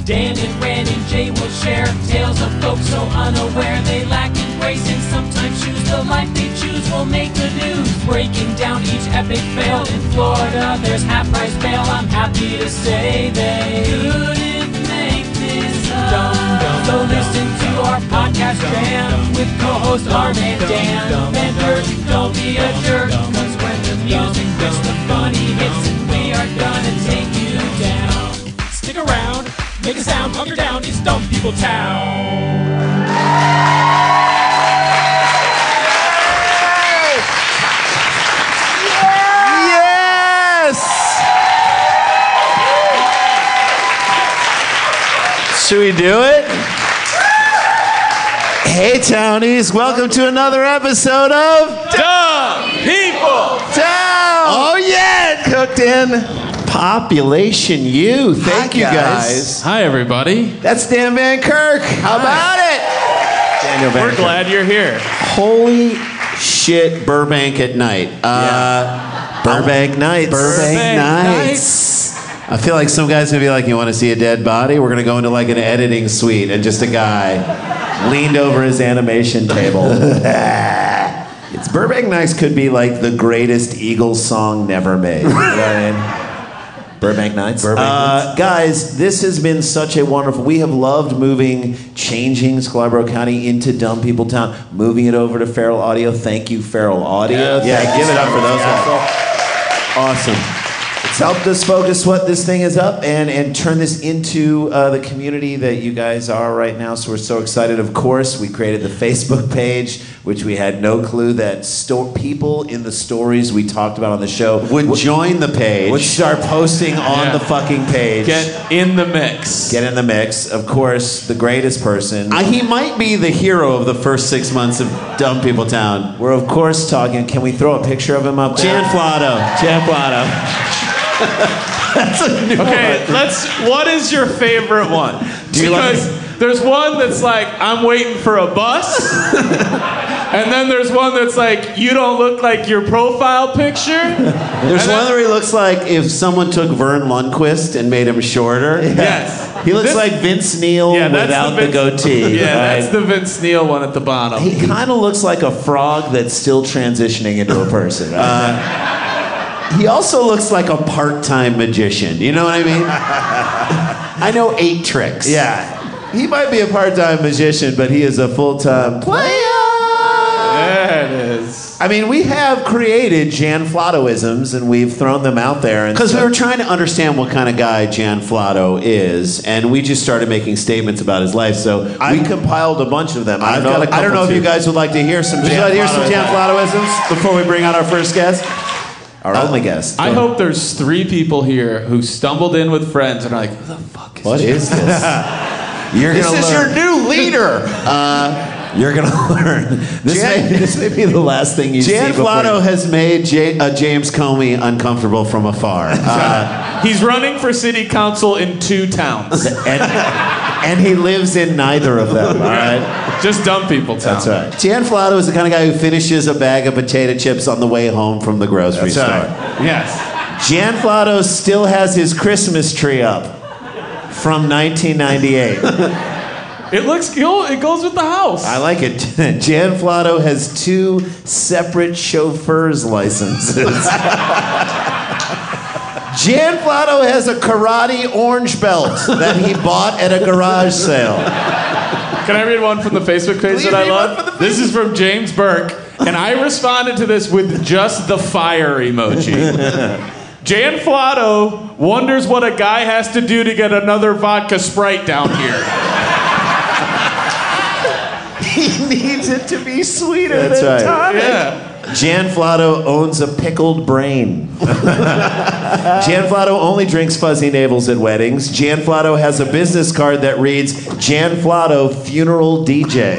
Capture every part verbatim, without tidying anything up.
Dan and Ren and Jay will share tales of folks so unaware they lack in grace and sometimes choose the life they choose will make the news. Breaking down each epic fail in Florida, there's half-price bail. I'm happy to say they couldn't make this up. So listen to our podcast jam with co-host Arm and Dan. Bender, don't be a jerk, cause when the music hits, the funny hits, and we are gonna take you down. Stick around, make a sound, hunker down, it's Dumb People Town. Yes! Should we do it? Hey, Townies, welcome to another episode of Dumb People Town! Oh, yeah, it cooked in Population U. Thank Hi, you, guys. guys. Hi, everybody. That's Dan Van Kirk. How about it? Daniel Van We're Kirk. glad you're here. Holy shit, Burbank at night. Uh, Burbank Nights. Burbank Nights. I feel like some guy's gonna be like, you wanna see a dead body? We're gonna go into like an editing suite and just a guy leaned over his animation table. It's Burbank Nights could be like the greatest Eagles song never made. You know what I mean? Burbank Nights. Burbank Uh, Nights. guys, this has been such a wonderful. We have loved moving, changing Scarborough County into Dumb People Town, moving it over to Feral Audio. Thank you, Feral Audio. Yeah, Thank give you it up for those guys. guys. Awesome. It's helped us focus what this thing is up and, and turn this into uh, the community that you guys are right now. So we're so excited. Of course, we created the Facebook page, which we had no clue that sto- people in the stories we talked about on the show would join the page, would start posting on Yeah. the fucking page. Get in the mix. Get in the mix. Of course, the greatest person. Uh, he might be the hero of the first six months of Dumb People Town. We're, of course, talking. Can we throw a picture of him up there? Jan Flato. Jan Flato. That's a new Okay, one. let's. What is your favorite one? Do you because like- there's one that's like, I'm waiting for a bus. And then there's one that's like, you don't look like your profile picture. There's And one then- where he looks like if someone took Vern Lundquist and made him shorter. Yes. He looks This- like Vince Neil Yeah, that's without the, the, Vince, goatee. Yeah, right? that's the Vince Neil one at the bottom. He kind of looks like a frog that's still transitioning into a person. Uh, he also looks like a part-time magician. You know what I mean? I know eight tricks. Yeah. He might be a part-time magician, but he is a full-time player. There it is. I mean, we have created Jan Flatoisms, and we've thrown them out there. Because we were trying to understand what kind of guy Jan Flato is, and we just started making statements about his life. So we compiled a bunch of them. I've got a I don't know if you guys would like to hear some. Would you like to hear some Jan Flatoisms before we bring out our first guest? Our only guest. I hope there's three people here who stumbled in with friends and are like, who the fuck is What is this? You're This gonna is learn. your new leader. Uh, you're gonna learn. This, Jan- may, this may be the last thing you Jan see. before Flato you- has made J- uh, James Comey uncomfortable from afar, uh, He's running for city council in two towns. and, and he lives in neither of them. All right. Just dumb people town. That's right. Jan Flato is the kind of guy who finishes a bag of potato chips on the way home from the grocery That's store. right. Yes. Jan Flato still has his Christmas tree up from nineteen ninety-eight. It looks cool. It goes with the house. I like it. Jan Flato has two separate chauffeur's licenses. Jan Flato has a karate orange belt that he bought at a garage sale. Can I read one from the Facebook page Please that I read love? one from the This is from James Burke, and I responded to this with just the fire emoji. Jan Flato wonders what a guy has to do to get another vodka Sprite down here. He needs it to be sweeter That's than right. tonic. Yeah. Jan Flato owns a pickled brain. Jan Flato only drinks fuzzy navels at weddings. Jan Flato has a business card that reads, Jan Flato, funeral D J.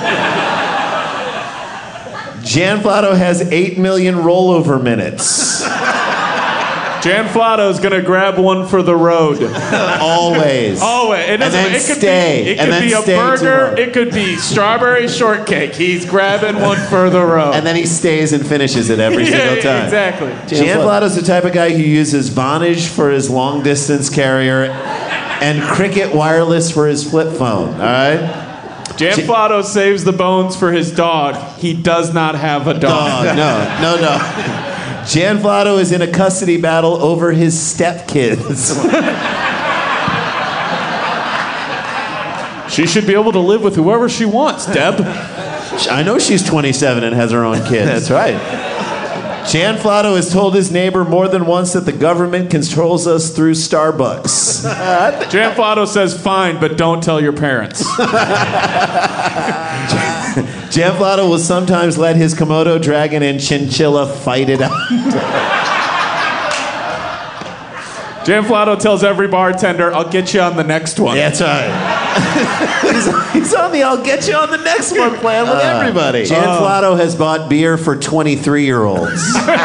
Jan Flato has eight million rollover minutes. Jan Flato's gonna grab one for the road. Always. Always. It And doesn't- then it could stay. Be, it And could then be a stay burger. tomorrow. It could be strawberry shortcake. He's grabbing one for the road. And then he stays and finishes it every yeah, single time. Exactly. Jan Flato's the type of guy who uses Vonage for his long distance carrier and Cricket Wireless for his flip phone. All right. Jan Flotto saves the bones for his dog. He does not have a dog. Dog, no, no, no. Jan Flotto is in a custody battle over his stepkids. She should be able to live with whoever she wants, Deb. I know she's twenty-seven and has her own kids. That's right. Jan Flotto has told his neighbor more than once that the government controls us through Starbucks. Jan Flotto says, fine, but don't tell your parents. Jan Flotto will sometimes let his Komodo dragon and chinchilla fight it out. Jan Flotto tells every bartender, I'll get you on the next one. That's right. he's, he's on the I'll get you on the next one plan with uh, everybody. Jan uh. Flotto has bought beer for twenty-three-year-olds. All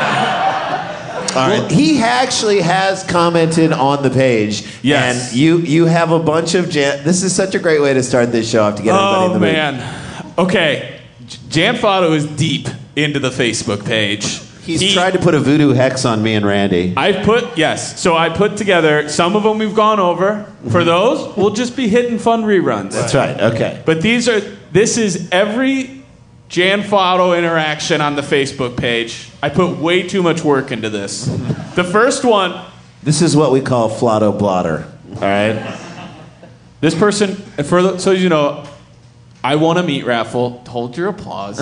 right. He actually has commented on the page. Yes. And you you have a bunch of Jan. This is such a great way to start this show off to get everybody oh, in the mood. man. Okay. Jan Flotto is deep into the Facebook page. He's he, tried to put a voodoo hex on me and Randy. I've put, yes. So I put together, some of them we've gone over. For those, we'll just be hitting fun reruns. That's right, okay. But these are, this is every Jan Flotto interaction on the Facebook page. I put way too much work into this. The first one. This is what we call Flotto blotter, all right? This person, for the, so you know, I won a meat raffle. Hold your applause.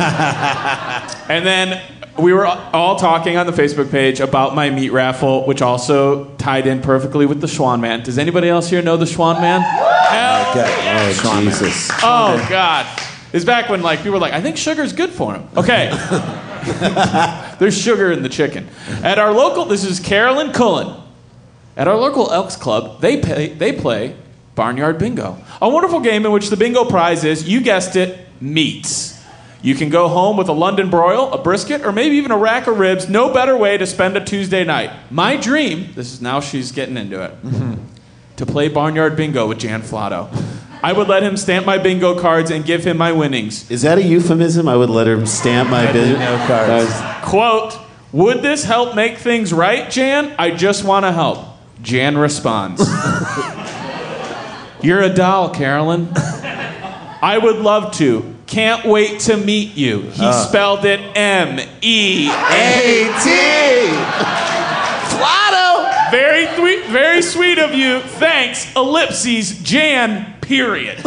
And then we were all talking on the Facebook page about my meat raffle, which also tied in perfectly with the Schwan Man. Does anybody else here know the Schwan Man? Hell okay. yeah. Oh, Jesus. Oh, God. It's back when like people were like, I think sugar's good for him. Okay. There's sugar in the chicken. At our local, this is Carolyn Cullen. At our local Elks Club, they pay, they play Barnyard Bingo. A wonderful game in which the bingo prize is, you guessed it, meats. You can go home with a London broil, a brisket, or maybe even a rack of ribs. No better way to spend a Tuesday night. My dream, this is now she's getting into it, mm-hmm. to play Barnyard Bingo with Jan Flotto. I would let him stamp my bingo cards and give him my winnings. Is that a euphemism? I would let him stamp my bingo cards. Quote, would this help make things right, Jan? I just want to help. Jan responds. You're a doll, Carolyn. I would love to. Can't wait to meet you. He uh. spelled it M E A T. Flotto. Very, th- very sweet of you. Thanks. Ellipses. Jan. Period.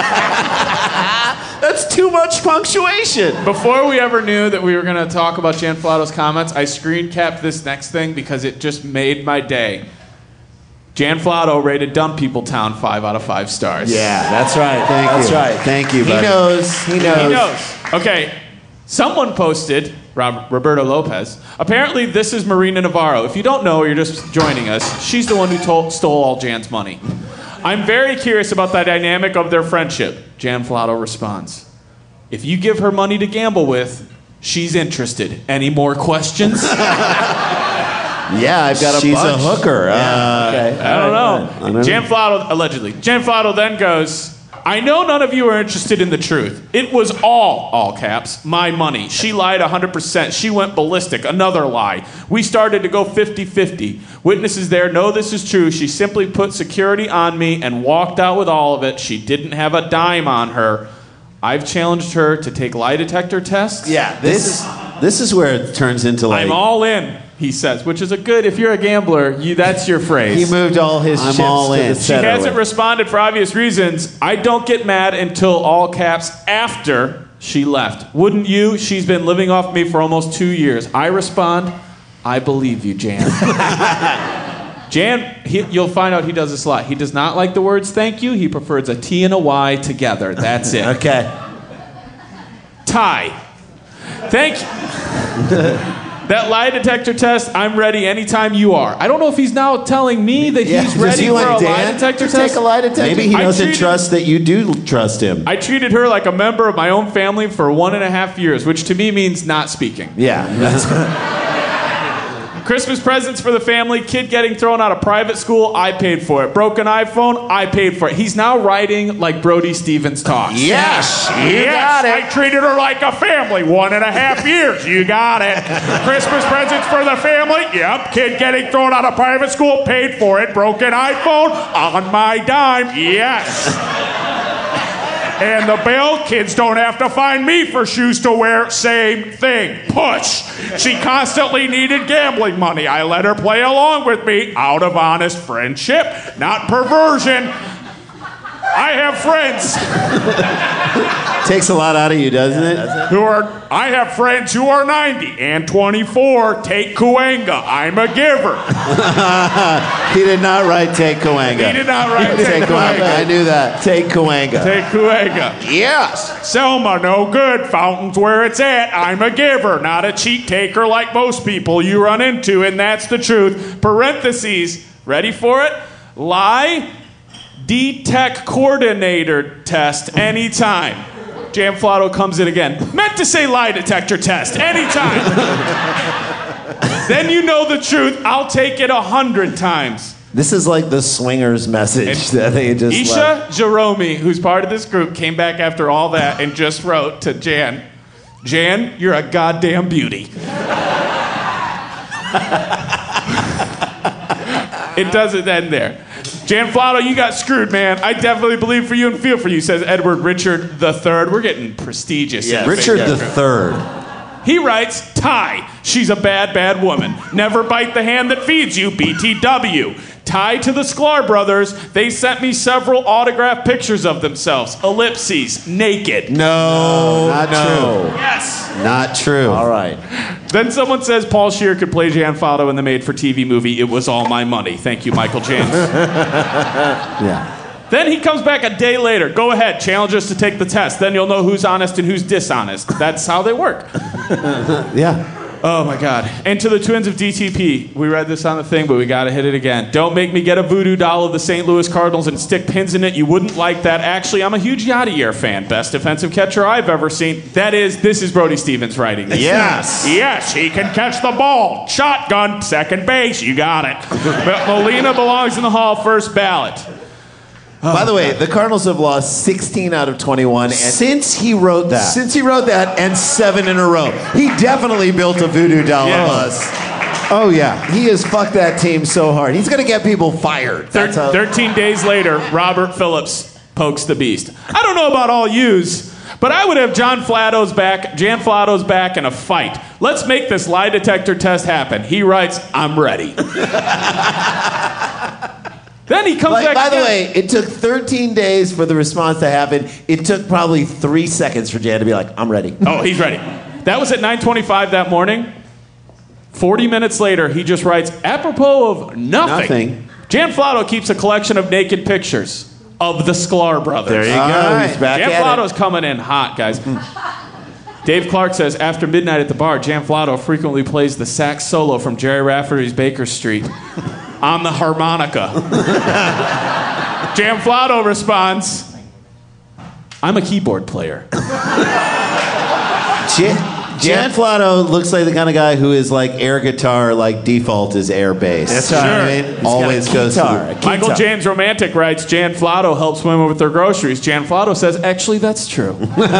That's too much punctuation. Before we ever knew that we were going to talk about Jan Flotto's comments, I screen capped this next thing because it just made my day. Jan Flotto rated Dumb People Town five out of five stars. Yeah, that's right. Thank that's you. That's right. Thank you, buddy. He knows. He knows. He knows. Okay. Someone posted, Rob, Roberto Lopez, apparently this is Marina Navarro. If you don't know or you're just joining us, she's the one who told, stole all Jan's money. I'm very curious about the dynamic of their friendship. Jan Flotto responds, if you give her money to gamble with, she's interested. Any more questions? Yeah, I've got a She's bunch. a hooker. Yeah. Uh, okay. I don't know. I don't Jan know. Flotto, allegedly. Jan Flotto then goes, I know none of you are interested in the truth. It was all, all caps, my money. She lied one hundred percent. She went ballistic. Another lie. We started to go fifty-fifty. Witnesses there know this is true. She simply put security on me and walked out with all of it. She didn't have a dime on her. I've challenged her to take lie detector tests. Yeah, this, this is this is where it turns into like I'm all in, he says, which is a good, if you're a gambler, you that's your phrase. He moved all his I'm chips all to in. the She center hasn't with- responded for obvious reasons. I don't get mad until all caps after she left. Wouldn't you? She's been living off me for almost two years. I respond, I believe you, Jan. Jan, he, you'll find out he does this a lot. He does not like the words thank you. He prefers a T and a Y together. That's it. Okay. Ty. Thank you. That lie detector test, I'm ready anytime you are. I don't know if he's now telling me that Yeah, he's does ready he for want a Dan lie detector to test. take a lie detector? Maybe he I doesn't treated- trust that you do trust him. I treated her like a member of my own family for one and a half years, which to me means not speaking. Yeah. That's Christmas presents for the family, kid getting thrown out of private school, I paid for it. Broken iPhone, I paid for it. He's now writing like Brody Stevens talks. Yes, you yes, got it. I treated her like a family. One and a half years. You got it. Christmas presents for the family. Yep. Kid getting thrown out of private school. Paid for it. Broken iPhone on my dime. Yes. And the bill, kids don't have to find me for shoes to wear. Same thing. Push. She constantly needed gambling money. I let her play along with me out of honest friendship, not perversion. I have friends. Takes a lot out of you, doesn't it? Who are? I have friends who are ninety and twenty-four. Take Cahuenga. I'm a giver. He did not write Take Cahuenga. He did not write Take Take Cahuenga. Cahuenga. I knew that. Take Cahuenga. Take Cahuenga. Yes. Selma, no good. Fountain's where it's at. I'm a giver, not a cheat taker like most people you run into, and that's the truth. Parentheses. Ready for it? Lie. D-Tech coordinator test anytime. Jan Flotto comes in again. Meant to say lie detector test anytime. Then you know the truth. I'll take it a hundred times. This is like the swingers message that they just Isha left. Jerome, who's part of this group, came back after all that and just wrote to Jan, Jan, you're a goddamn beauty. It doesn't end there. Jan Flotto, you got screwed, man. I definitely believe for you and feel for you, says Edward Richard the Third. We're getting prestigious. Yes. Richard the Third. He writes, Ty, she's a bad, bad woman. Never bite the hand that feeds you, B T W. Ty to the Sklar brothers, they sent me several autographed pictures of themselves. Ellipses, naked. No, not no. true. Yes. Not true. All right. Then someone says Paul Scheer could play Jan Flotto in the made-for-T V movie It Was All My Money. Thank you, Michael James. Yeah. Then he comes back a day later. Go ahead, challenge us to take the test. Then you'll know who's honest and who's dishonest. That's how they work. Yeah. Oh, my God. And to the twins of D T P, we read this on the thing, but we got to hit it again. Don't make me get a voodoo doll of the Saint Louis Cardinals and stick pins in it. You wouldn't like that. Actually, I'm a huge Yadier fan. Best defensive catcher I've ever seen. That is, this is Brody Stevens writing this. Yes. Yes, he can catch the ball. Shotgun, second base. You got it. But Molina belongs in the Hall, first ballot. Oh, By the way, the Cardinals have lost sixteen out of twenty-one. And since he wrote that. Since he wrote that, and seven in a row. He definitely built a voodoo doll Yeah. of us. Oh, yeah. He has fucked that team so hard. He's going to get people fired. Thir- That's how- thirteen days later, Robert Phillips pokes the beast. I don't know about all yous, but I would have John Flato's back, Jan Flato's back in a fight. Let's make this lie detector test happen. He writes, I'm ready. Then he comes Like, back by the again. way, it took thirteen days for the response to happen. It took probably three seconds for Jan to be like, I'm ready. Oh, he's ready. That was at nine twenty-five that morning. forty minutes later, he just writes, apropos of nothing. Nothing. Jan Flotto keeps a collection of naked pictures of the Sklar brothers. There you go. All right. He's back Jan at Flotto's it. coming in hot, guys. Dave Clark says, after midnight at the bar, Jan Flotto frequently plays the sax solo from Jerry Rafferty's Baker Street on the harmonica. Jan Flotto responds, I'm a keyboard player. Jan, Jan Flotto looks like the kind of guy who is like air guitar, like default is air bass. That's You know right. what I mean? He's Always got a goes guitar, to a the- Michael guitar. James Romantic writes, Jan Flotto helps women with their groceries. Jan Flotto says, actually, that's true.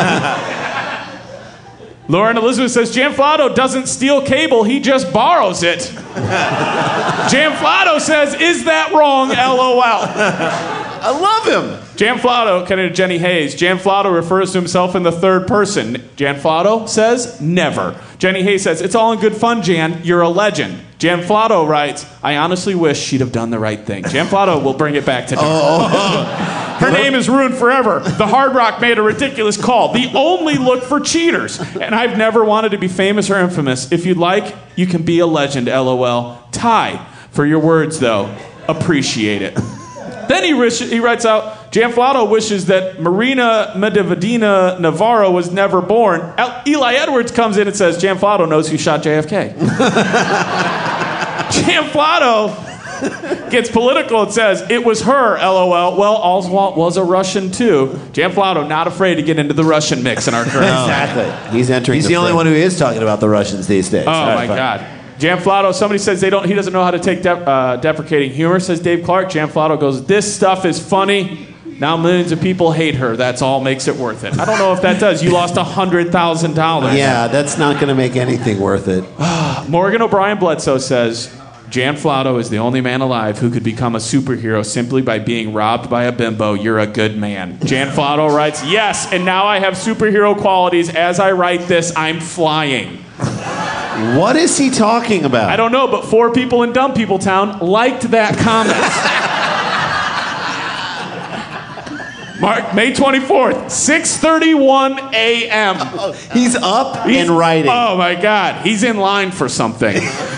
Lauren Elizabeth says, Jan Flotto doesn't steal cable, he just borrows it. Jan Flotto says, is that wrong? LOL. I love him. Jan Flotto, kind of Jenny Hayes. Jan Flotto refers to himself in the third person. Jan Flotto says, never. Jenny Hayes says, it's all in good fun, Jan. You're a legend. Jan Flotto writes, I honestly wish she'd have done the right thing. Jan Flotto will bring it back to dark. Her name is ruined forever. The Hard Rock made a ridiculous call. The only look for cheaters. And I've never wanted to be famous or infamous. If you'd like, you can be a legend, LOL. Ty, for your words, though. Appreciate it. Then he, wish, he writes out, Jan Flotto wishes that Marina Medvedina Navarro was never born. El- Eli Edwards comes in and says, Jan Flotto knows who shot J F K. Jan Flotto gets political and says, it was her, LOL. Well, Oswald was a Russian too. Jan Flotto not afraid to get into the Russian mix in our current Exactly. He's entering He's the the only fray. one who is talking about the Russians these days. Oh, All my right, fine. God. Jan Flato, somebody says they don't. He doesn't know how to take de- uh, deprecating humor, says Dave Clark. Jan Flato goes, this stuff is funny. Now millions of people hate her. That's all makes it worth it. I don't know if that does. You lost one hundred thousand dollars. Yeah, that's not going to make anything worth it. Morgan O'Brien Bledsoe says, Jan Flato is the only man alive who could become a superhero simply by being robbed by a bimbo. You're a good man. Jan Flato writes, yes, and now I have superhero qualities. As I write this, I'm flying. What is he talking about? I don't know, but four people in Dumb People Town liked that comment. Mark, May twenty-fourth, six thirty-one a.m. Oh, he's up He's, and writing. Oh, my God. He's in line for something.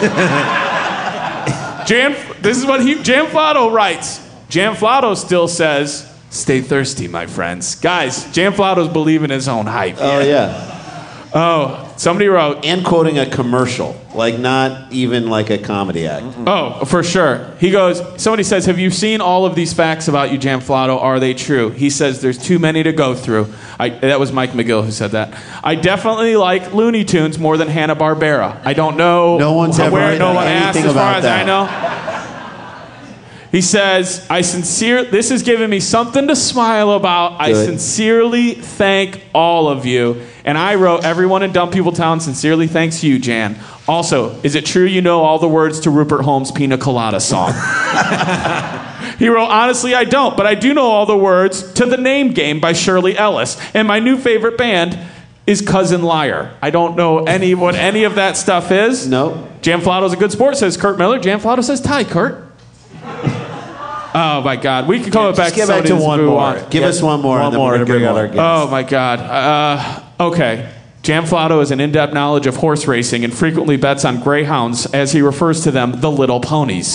Jan, this is what he, Jan Flato writes. Jan Flato still says, stay thirsty, my friends. Guys, Jan Flato's believing his own hype. Oh, yeah. Oh, somebody wrote... And quoting a commercial. Like, not even like a comedy act. Oh, for sure. He goes, somebody says, have you seen all of these facts about you, Jan Flato? Are they true? He says, there's too many to go through. I, that was Mike McGill who said that. I definitely like Looney Tunes more than Hanna-Barbera. I don't know no one's ever where no one asked as far as that. I know. He says, I sincere, this has given me something to smile about. I Good. sincerely thank all of you. And I wrote, everyone in Dumb People Town sincerely thanks you, Jan. Also, is it true you know all the words to Rupert Holmes' Pina Colada song? He wrote, honestly, I don't, but I do know all the words to The Name Game by Shirley Ellis. And my new favorite band is Cousin Liar. I don't know any what any of that stuff is. Nope. Jan Flato's a good sport, says Kurt Miller. Jan Flato says, tie, Kurt. Oh, my God. We can come Yeah, back just get to back to somebody's one boo more. on. Give Yeah, us one more. one and then more we're to gonna bring bring out out our guest. Oh, my God. Uh, okay. Jan Flato has an in-depth knowledge of horse racing and frequently bets on greyhounds, as he refers to them, the little ponies.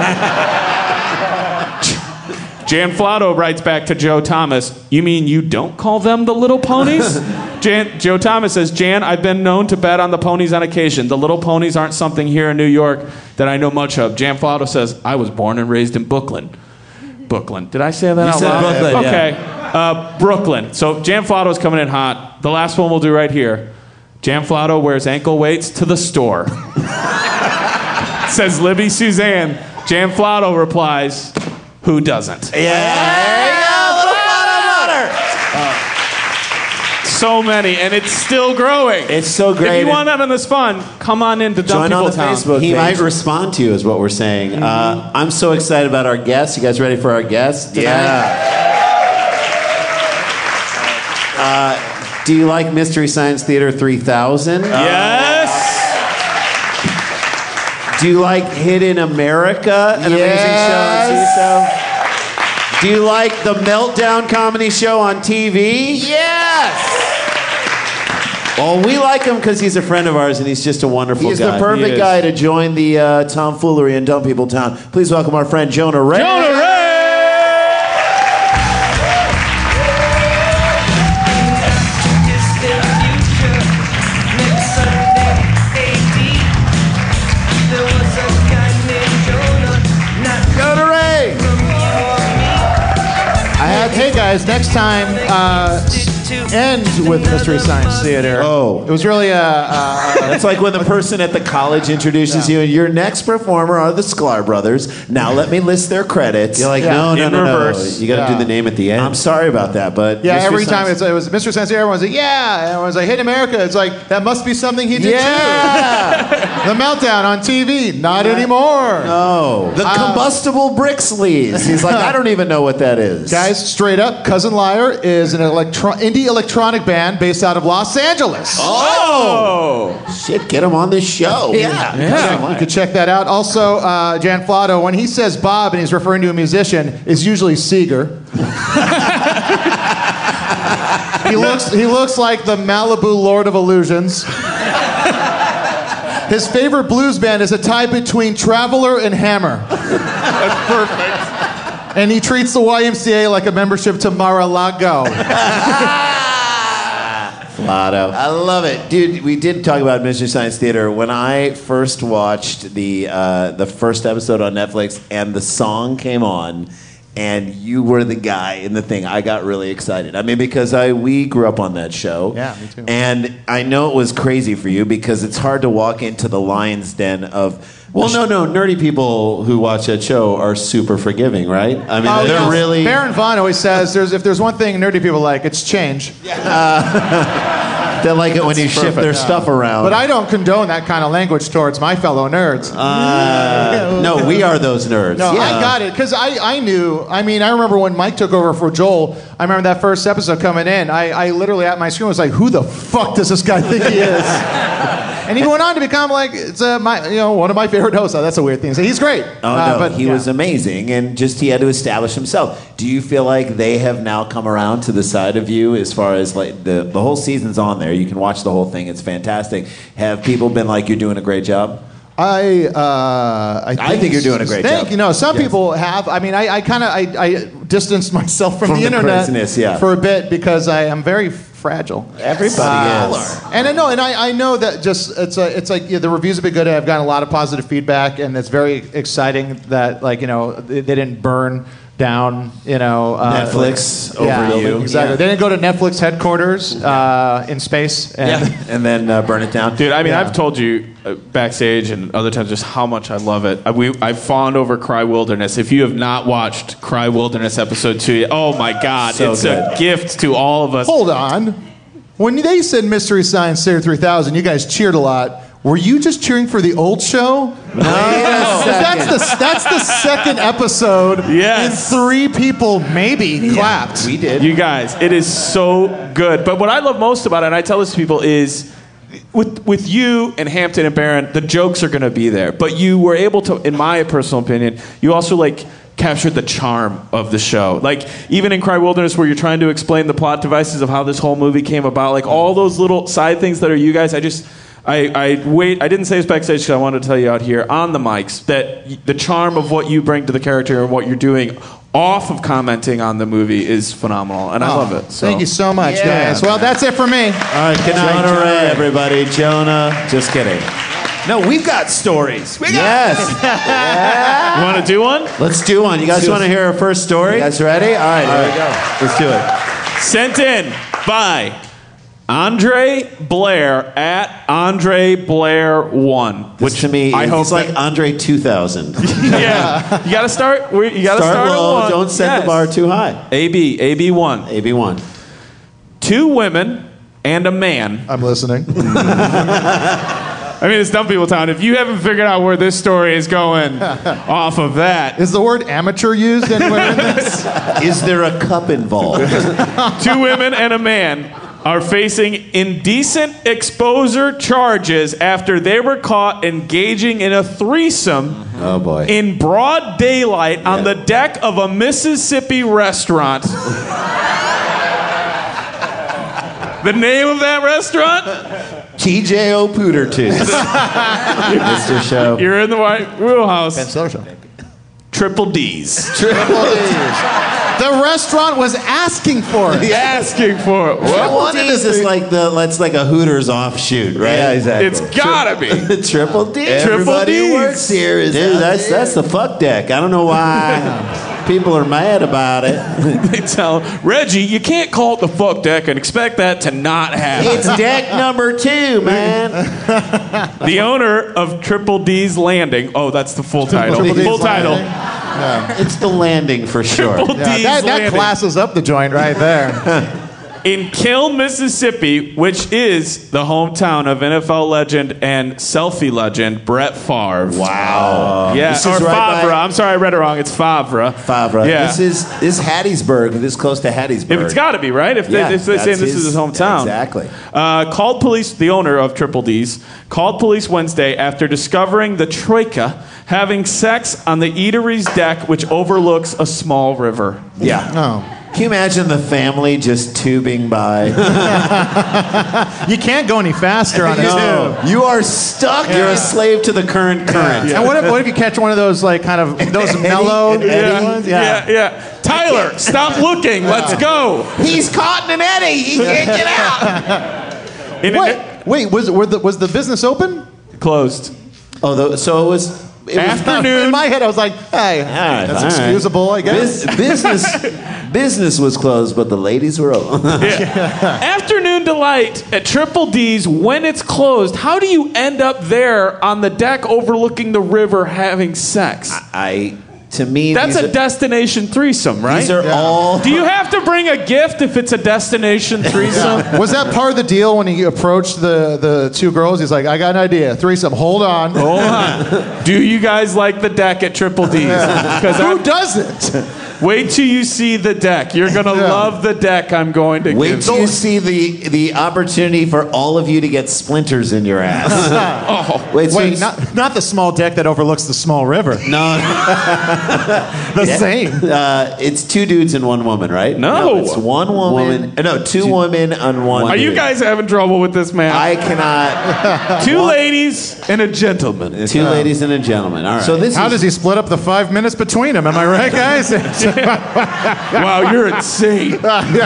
Jan Flato writes back to Joe Thomas, you mean you don't call them the little ponies? Jan, Joe Thomas says, Jan, I've been known to bet on the ponies on occasion. The little ponies aren't something here in New York that I know much of. Jan Flato says, I was born and raised in Brooklyn. Brooklyn. Did I say that You out said loud? Brooklyn, yeah. Okay. Uh, Brooklyn. So Jan Flato's coming in hot. The last one we'll do right here. Jan Flato wears ankle weights to the store. Says Libby Suzanne. Jan Flato replies, who doesn't? Yeah. Little butter, butter. So many, and it's still growing. It's so great. If you want out on this fun, come on into Dumb Join People on the Town. Facebook He page. might respond to you, is what we're saying. Mm-hmm. Uh, I'm so excited about our guests. You guys ready for our guests tonight? Yeah. Uh, do you like Mystery Science Theater three thousand? Yes. Do you like Hidden America, an Yes. amazing show on C S O? Do you like the Meltdown comedy show on T V? Yes. Well, we like him because he's a friend of ours and he's just a wonderful He's guy. the perfect He is. guy to join the uh, tomfoolery in Dumb People Town. Please welcome our friend Jonah Ray. Jonah Ray! Jonah Ray. I had, hey guys, next time uh, end with Mystery Science Theater. Oh. It was really a. a That's like when the person at the college introduces you and your next performer are the Sklar brothers. Now let me list their credits. You're like, Yeah. no, no, In no, no. reverse. You got to Yeah. do the name at the end. I'm sorry about that, but yeah, Mystery every time Science- it's, it was Mystery Science Theater, everyone's like, yeah. And everyone's like, Hidden America. It's like, that must be something he did Yeah. too. The Meltdown on T V. Not anymore. No. The Uh, combustible Brixleys. He's like, I don't even know what that is. Guys, straight up, Cousin Liar is an electro- indie electronic band based out of Los Angeles. Oh! Shit, get him on this show. Yeah. Yeah. You could check that out. Also, uh, Jan Flato, when he says Bob and he's referring to a musician, is usually Seeger. he looks he looks like the Malibu Lord of Illusions. His favorite blues band is a tie between Traveler and Hammer. That's perfect. And he treats the Y M C A like a membership to Mar-a-Lago. Flato. I love it. Dude, we did talk about Mystery Science Theater. When I first watched the uh, the first episode on Netflix and the song came on and you were the guy in the thing, I got really excited. I mean, because I we grew up on that show. Yeah, me too. And I know it was crazy for you because it's hard to walk into the lion's den of. Well, no, no. Nerdy people who watch that show are super forgiving, right? I mean, Oh, they're yes. really. Baron Vaughn always says, "There's if there's one thing nerdy people like, it's change." They like it when you shift their stuff around. But I don't condone that kind of language towards my fellow nerds. Uh, no, we are those nerds. No, yeah. I got it because I, I knew. I mean, I remember when Mike took over for Joel. I remember that first episode coming in. I, I literally at my screen was like, "Who the fuck does this guy think he is?" And he went on to become like it's uh, my you know one of my favorite hosts. Oh, that's a weird thing. So he's great. Oh uh, no, but, he yeah. was amazing, and just he had to establish himself. Do you feel like they have now come around to the side of you as far as like the the whole season's on there? You can watch the whole thing; it's fantastic. Have people been like, "You're doing a great job"? I, uh, I, think, I think you're doing a great thank job. You know, some Yes. people have. I mean, I, I kind of I, I distanced myself from, From the, the internet craziness, yeah. for a bit because I am very fragile. Everybody is. And I know, and I, I know that just it's a, it's like yeah, the reviews have been good. I've gotten a lot of positive feedback, and it's very exciting that like you know they, they didn't burn down you know uh, Netflix like, yeah, over you. exactly. Yeah. They didn't go to Netflix headquarters uh, in space. And, Yeah, and then uh, burn it down. Dude, I mean, Yeah. I've told you uh, backstage and other times just how much I love it. I, we, I've fawned over Cry Wilderness. If you have not watched Cry Wilderness episode two, oh my God, So it's good. a gift to all of us. Hold on. When they said Mystery Science Theater three thousand, you guys cheered a lot. Were you just cheering for the old show? No, That's the that's the second episode. Yes. And three people maybe clapped. we did. You guys, it is so good. But what I love most about it, and I tell this to people, is with with you and Hampton and Barron, the jokes are going to be there. But you were able to, in my personal opinion, you also like captured the charm of the show. Like even in Cry Wilderness, where you're trying to explain the plot devices of how this whole movie came about, like all those little side things that are you guys. I just. I, I wait. I didn't say this backstage because I wanted to tell you out here on the mics that y- the charm of what you bring to the character and what you're doing off of commenting on the movie is phenomenal, and I love it. So. Thank you so much, Yeah, guys. Well, man. that's it for me. All right, good night, Jonah Ray, everybody. Jonah, just kidding. No, we've got stories. We got yes. You want to do one? Let's do one. You guys want to hear our first story? You guys ready? All right, here we go. Let's do it. Sent in by Andre Blair at Andre Blair one. Which to me, I hope it's like that- Andre two thousand. yeah, you got to start. we- You got to Start start, low. at one. Don't set Yes. the bar too high. A B A B one. A B one. Two women and a man. I'm listening. I mean, it's Dumb People Town. If you haven't figured out where this story is going off of that, Is the word amateur used anywhere in this? Is there a cup involved? two women and a man are facing indecent exposure charges after they were caught engaging in a threesome Oh boy. in broad daylight on Yeah. the deck of a Mississippi restaurant. The name of that restaurant? T J O Pooter Tooth. Mister Show. You're in the right wheelhouse. Social. Triple D's. The restaurant was asking for it. Asking for it. What Well, one is this like the let's like a Hooters offshoot, right? Yeah, exactly. it's gotta be. Triple D. Everybody Triple who D's. works here is Dude, out that's there. that's the fuck deck. I don't know why people are mad about it. They tell Reggie, you can't call it the fuck deck and expect that to not happen. It's deck number two, man. The owner of Triple D's Landing. Oh, that's the full title. Triple D's full title. Landing. It's the landing for sure. Triple Yeah, D's that, that Landing. classes up the joint right there. In Kiln, Mississippi, which is the hometown of N F L legend and selfie legend Brett Favre. Wow. Yeah, This or is right Favre. by- I'm sorry, I read it wrong. It's Favre. Favre. Yeah. This is this is Hattiesburg. This is close to Hattiesburg. If it's got to be, right? If, Yeah, they, if they're that's saying this his- is his hometown. exactly. Uh, called police, the owner of Triple D's, called police Wednesday after discovering the Troika having sex on the eatery's deck, which overlooks a small river. Yeah. Oh. Can you imagine the family just tubing by? You can't go any faster on it, No, too. you are stuck. You're a slave to the current current. And what if, what if you catch one of those, like, kind of, those mellow an eddy? ones? Yeah, yeah. Tyler, stop looking. Let's go. He's caught in an eddy. He can't get out. In Wait, wait, was, were the, was the business open? Closed. Oh, the, so it was. it was Afternoon. In my head, I was like, hey, right, that's all right. excusable, I guess. Bus- business, business was closed, but the ladies were open. Afternoon delight at Triple D's when it's closed. How do you end up there on the deck overlooking the river having sex? I, to me, That's these a are, destination threesome, right? these are all. Do you have to bring a gift if it's a destination threesome? Was that part of the deal when he approached the, the two girls? He's like, I got an idea. Threesome, hold on. Hold on. Do you guys like the deck at Triple D's? Because Who doesn't? wait till you see the deck. You're gonna Yeah. love the deck I'm going to Wait give. till you see the the opportunity for all of you to get splinters in your ass. Oh, Wait, so Wait, you- not, not the small deck that overlooks the small river. no, The same. uh, it's two dudes and one woman, right? No. it's one woman. uh, No, two women and one. are you dude. guys having trouble with this man? I cannot. Two ladies and a gentleman. Two ladies and a gentleman. All right. So this How is does he split up the five minutes between them? Am I right, guys? Wow, you're insane.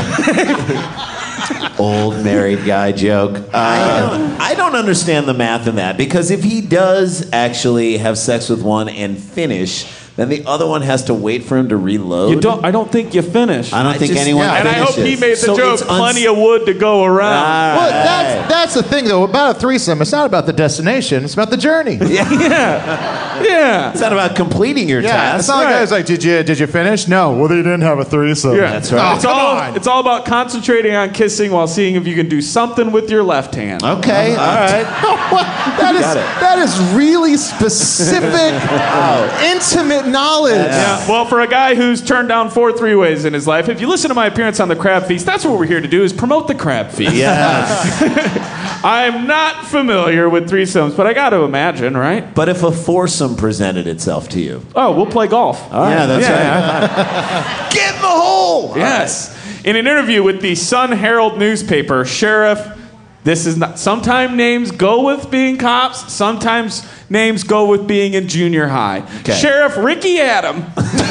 old married guy joke. Uh, I, don't, I don't understand the math in that because if he does actually have sex with one and finish, then the other one has to wait for him to reload. You don't. I don't think you finish. I don't I think just- anyone yeah. And I hope finishes. he made the So joke. it's uns- Plenty of wood to go around. Ah. Well, that's, that's the thing, though. About a threesome, it's not about the destination. It's about the journey. Yeah, yeah, yeah. It's not about completing your task. it's not like Right. I was like, did you did you finish? No. Well, they didn't have a threesome. Yeah. That's right. It's Oh, come all. on. It's all about concentrating on kissing while seeing if you can do something with your left hand. Okay, all right. that is Got it. that is really specific, intimate knowledge. Yeah. Well, for a guy who's turned down four three ways in his life, if you listen to my appearance on the Crab Feast, that's what we're here to do: is promote the Crab Feast. Yes. I'm not familiar with threesomes, but I got to imagine, right? But if a foursome presented itself to you, Oh, we'll play golf. yeah, that's Yeah. right. Get in the hole. Yes. In an interview with the Sun Herald newspaper, Sheriff, this is not, sometimes names go with being cops, sometimes names go with being in junior high. Okay. Sheriff Ricky Adam.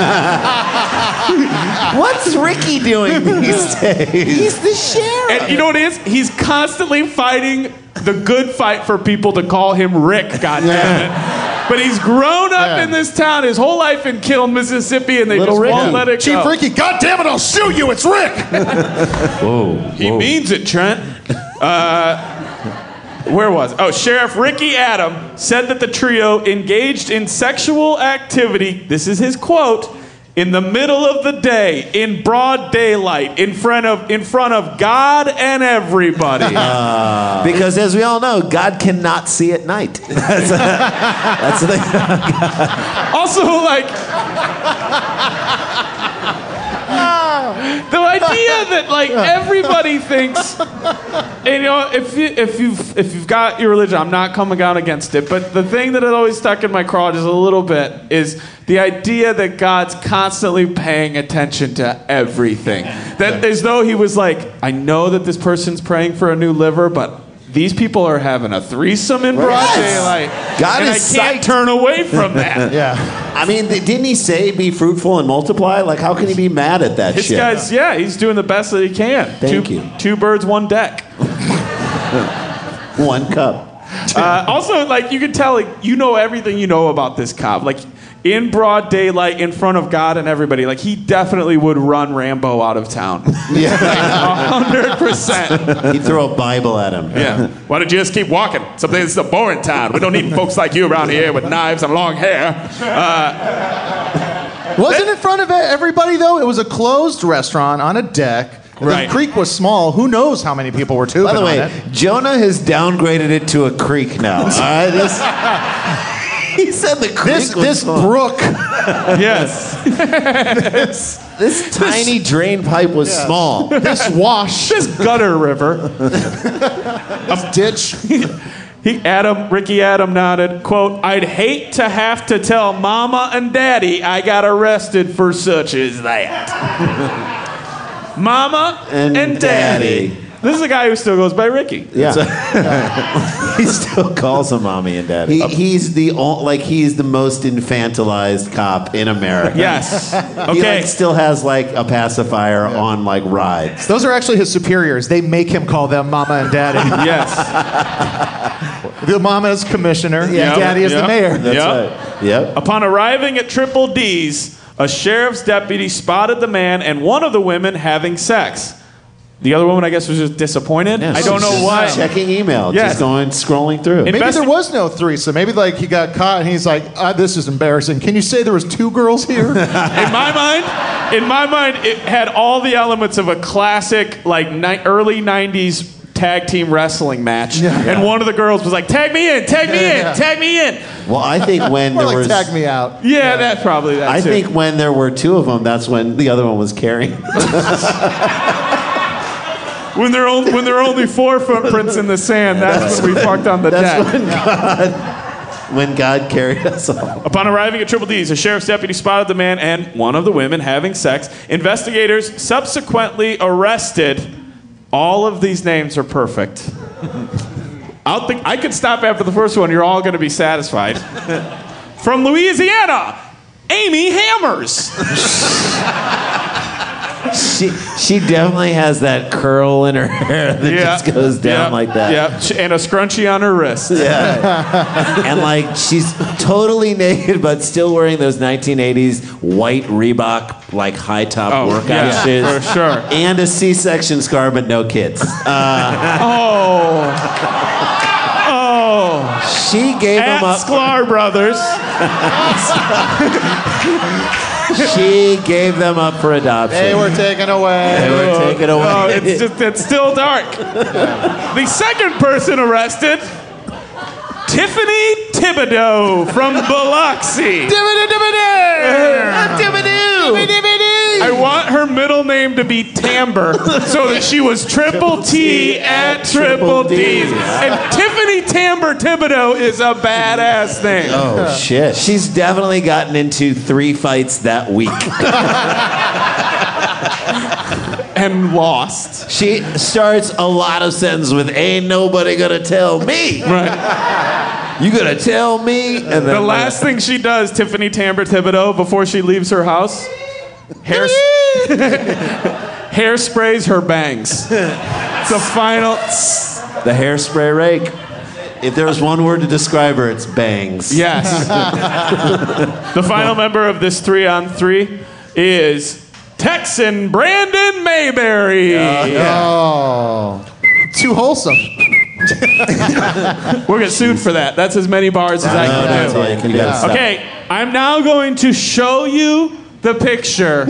What's Ricky doing these days? He's the sheriff. And you know what it is? He's constantly fighting the good fight for people to call him Rick, goddammit. But he's grown up Yeah. in this town his whole life in Kill, Mississippi, and they Little just Ricky. won't let it Chief go. Ricky, God damn it, I'll shoot you. It's Rick. He means it, Trent. Uh, where was it? Oh, Sheriff Ricky Adam said that the trio engaged in sexual activity, this is his quote, in the middle of the day, in broad daylight, in front of in front of God and everybody. Because as we all know, God cannot see at night. That's, a, that's the thing. Also, like, the idea that like everybody thinks, and, you know, if you if you've if you've got your religion, I'm not coming down against it, but the thing that had always stuck in my craw just a little bit is the idea that God's constantly paying attention to everything. That as though he was like, I know that this person's praying for a new liver, but these people are having a threesome in broad Yes. daylight. God and is I can't psyched. turn away from that. Yeah. I mean, th- didn't he say be fruitful and multiply? Like, how can he be mad at that This shit? guy's, yeah, he's doing the best that he can. Thank two, you. Two birds, one deck. One cup. Uh, also, like, you can tell, like, you know everything you know about this cop. Like, in broad daylight, in front of God and everybody, like, he definitely would run Rambo out of town. Yeah. one hundred percent. He'd throw a Bible at him. Yeah. Why don't you just keep walking? Something This is a boring town. We don't need folks like you around here with knives and long hair. Wasn't in front of everybody, though. It was a closed restaurant on a deck. Right. The creek was small. Who knows how many people were tubing By the on way, it? Jonah has downgraded it to a creek now. All right, this, he said the creek This was this small. brook. Yes. This tiny drain pipe was small. This wash. This gutter river. This ditch. He, Adam, Ricky Adam nodded, quote, I'd hate to have to tell mama and daddy I got arrested for such as that. Mama And and, daddy. daddy. This is a guy who still goes by Ricky. Yeah. He still calls him mommy and daddy. He, he's the o- like he's the most infantilized cop in America. Yes. He Okay. like, still has like a pacifier on like rides. Those are actually his superiors. They make him call them mama and daddy. Yes. The mama is commissioner. Yep, Daddy is yep. the mayor. That's Yep. right. Yep. Upon arriving at Triple D's, a sheriff's deputy spotted the man and one of the women having sex. The other woman, I guess, was just disappointed. Yeah, I don't she's know just why. Checking email, Yeah. just going, scrolling through. It- Maybe Investi- there was no threesome. Maybe like he got caught and he's like, ah, "This is embarrassing. Can you say there was two girls here?" In my mind, in my mind, it had all the elements of a classic, like ni- early nineties tag team wrestling match. Yeah. And one of the girls was like, "Tag me in, tag me in, Yeah. tag me in." Well, I think when More there like was, tag me out. Yeah, that's probably that. I too. think when there were two of them, that's when the other one was carrying. when there only when there are only four footprints in the sand, that's when we fucked on the That's deck. when God, when God carried us all. Upon arriving at Triple D's, a sheriff's deputy spotted the man and one of the women having sex. Investigators subsequently arrested. All of these names are perfect. I'll think I could stop after the first one. You're all going to be satisfied. From Louisiana, Amy Hammers. She she definitely has that curl in her hair that just goes down yeah, like that. Yeah, and a scrunchie on her wrist. Yeah. And like she's totally naked but still wearing those nineteen eighties white Reebok like high top Oh, workout yeah, shoes. for sure. And a C-section scar but no kids. Uh, Oh. Oh. she gave them At up. Sklar Brothers. She gave them up for adoption. They were taken away. They were taken away. Oh, it's just it's still dark. The second person arrested, Tiffany Thibodeau from Biloxi. I want her middle name to be Tamber, so that she was Triple T at Triple D's. And Tiffany Tamber Thibodeau is a badass name. Oh shit. She's definitely gotten into three fights that week. And lost. She starts a lot of sentences with "Ain't nobody gonna tell me." Right. You gonna tell me? And then The last thing she does, Tiffany Tamber Thibodeau, before she leaves her house, hair, hair sprays her bangs. It's a final. the hairspray rake. If there was one word to describe her, it's bangs. Yes. The final member of this three on three is Texan Brandon Mayberry. Oh. Too wholesome. We're getting sued for that. That's as many bars as I No, can that's do. all you can do. Yeah. Okay, I'm now going to show you the picture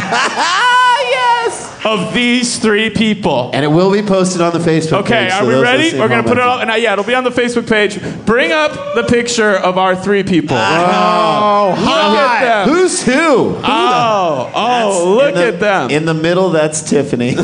Yes. of these three people. And it will be posted on the Facebook Okay, page. are so we those ready? listening We're going to home put it can- up. And yeah, it'll be on the Facebook page. Bring up the picture of our three people. Oh, Look at them. Who's who? Oh, oh, look In the- at them. In the middle, that's Tiffany.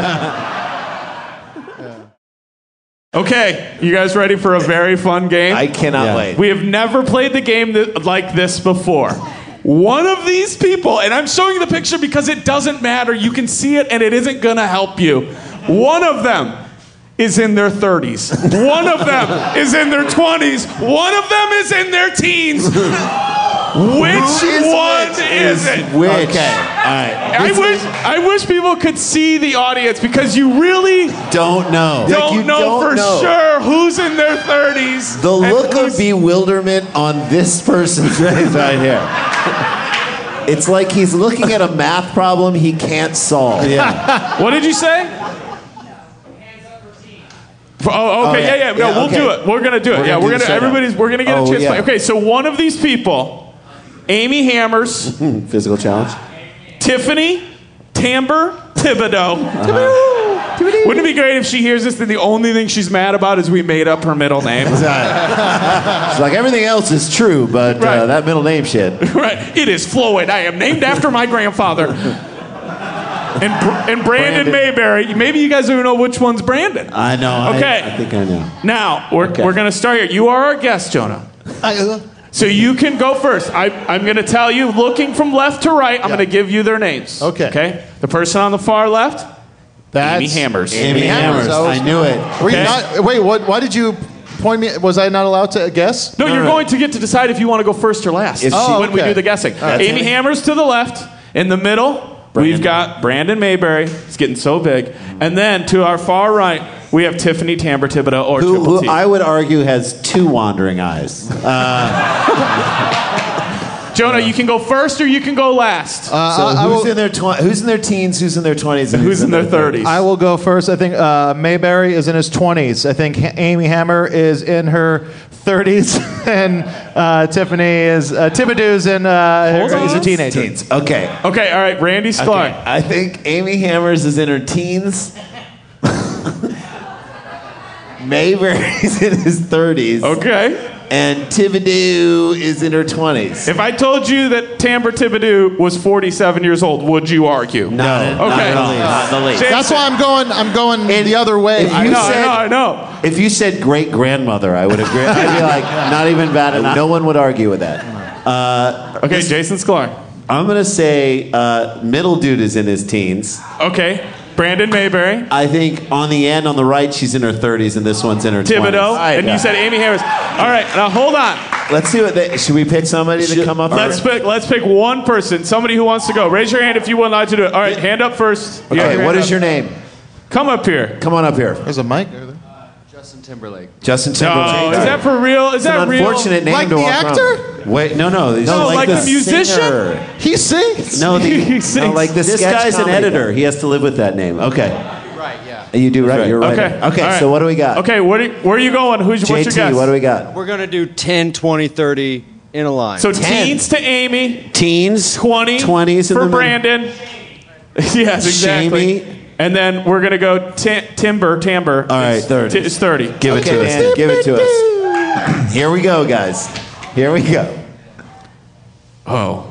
Okay, you guys ready for a very fun game? I cannot Yeah. wait. We have never played the game that, like this before. One of these people, and I'm showing you the picture because it doesn't matter. You can see it and it isn't going to help you. One of them is in their thirties. One of them is in their twenties. One of them is in their teens. Which is one which? is it? Which? Okay. All right. I wish I wish people could see the audience because you really Don't know. don't You know don't for know. sure who's in their thirties. The and look who's- of bewilderment on this person's face right here. It's like he's looking at a math problem he can't solve. Yeah. What did you say? For- Oh, okay, Oh, yeah, yeah. yeah. No, Yeah, we'll okay. do it. We're gonna do it. We're yeah, gonna we're do gonna. this right now. Everybody's. We're gonna get Oh, a chance. yeah. To play. Okay, so one of these people, Amy Hammers, Physical challenge. Tiffany Tamber Thibodeau. Uh-huh. Wouldn't it be great if she hears this and the only thing she's mad about is we made up her middle name? It's like everything else is true, but Right. uh, that middle name shit. Right. It is Floyd. I am named after my grandfather. And, Br- and Brandon, Brandon. Mayberry. Maybe you guys don't even know which one's Brandon. I know. I- Okay. I, think I know. Now, we're, Okay. we're going to start here. You are our guest, Jonah. So you can go first. I, I'm going to tell you, looking from left to right, I'm Yeah. going to give you their names. Okay. Okay? The person on the far left, That's Amy Hammers. Amy Hammers. Hammers. I knew it. Were you Okay. not? Wait, what? Why did you point me? Was I not allowed to guess? No, No, you're no. going to get to decide if you want to go first or last If she- when we okay. do the guessing. right. Amy Hammers to the left. In the middle, Brandon. we've got Brandon Mayberry. It's getting so big. And then to our far right, we have Tiffany, Tamber, Thibodeau, or Who, Triple who T. I would argue has two wandering eyes. Uh, Jonah, you can go first or you can go last. so I- I who's will- in their tw- who's in their teens, who's in their twenties, and Who's in their thirties? I will go first. I think uh, Mayberry is in his twenties. I think Ha- Amy Hammer is in her thirties, and uh, Tiffany is uh, Thibodeau's in uh, Hold is a on. teenager. Teens. Okay. Okay, all right, Randy Sklar. Okay. I think Amy Hammers is in her teens. Mayberry's in his thirties. Okay. And Thibodeau is in her twenties. If I told you that Tamber Thibodeau was forty-seven years old, would you argue? No, not Okay. in the least. Not in the least. Jason- That's why I'm going. I'm going And the other way. if I you know, said- I know, I know. If you said great grandmother, I would agree. I'd be like, not even bad enough. No one would argue with that. Uh, Okay, Jason Sklar. I'm gonna say uh, middle dude is in his teens. Okay, Brandon Mayberry. I think on the end, on the right, she's in her thirties, and this one's in her twenties. Thibodeau, Right, and uh, you said Amy Harris. All right, now hold on. Let's see what they. Should we pick somebody to come up? Let's here? pick. Let's pick one person. Somebody who wants to go. Raise your hand if you would like to do it. All right, hand up first. You have Okay, your what hand is up. your name? Come up here. Come on up here. There's a mic. Justin Timberlake. Justin No, Timberlake. is that for real? Is It's that an real? unfortunate name Like to the walk actor? around. Wait, no, no. he's No, like the musician? singer. He sings. No, the, He no, sings. like the this sketch guy's an comedy editor. He has to live with that name. Okay. Right, yeah. You do right. right. You're right. Okay. Okay. All right. So what do we got? Okay, where, do you- where are you going? Who's J what's your guess? T, what do we got? We're going to do ten, twenty, thirty in a line. So ten. teens to Amy, Teens. twenty, twenties in for the middle. Brandon. Yes, exactly. Shamey. And then we're gonna go ti- Timber, Tamber. All right, is- thirty. t- Is thirty. Give it Okay, to us. Dan. Give it to us. Here we go, guys. Here we go. Oh.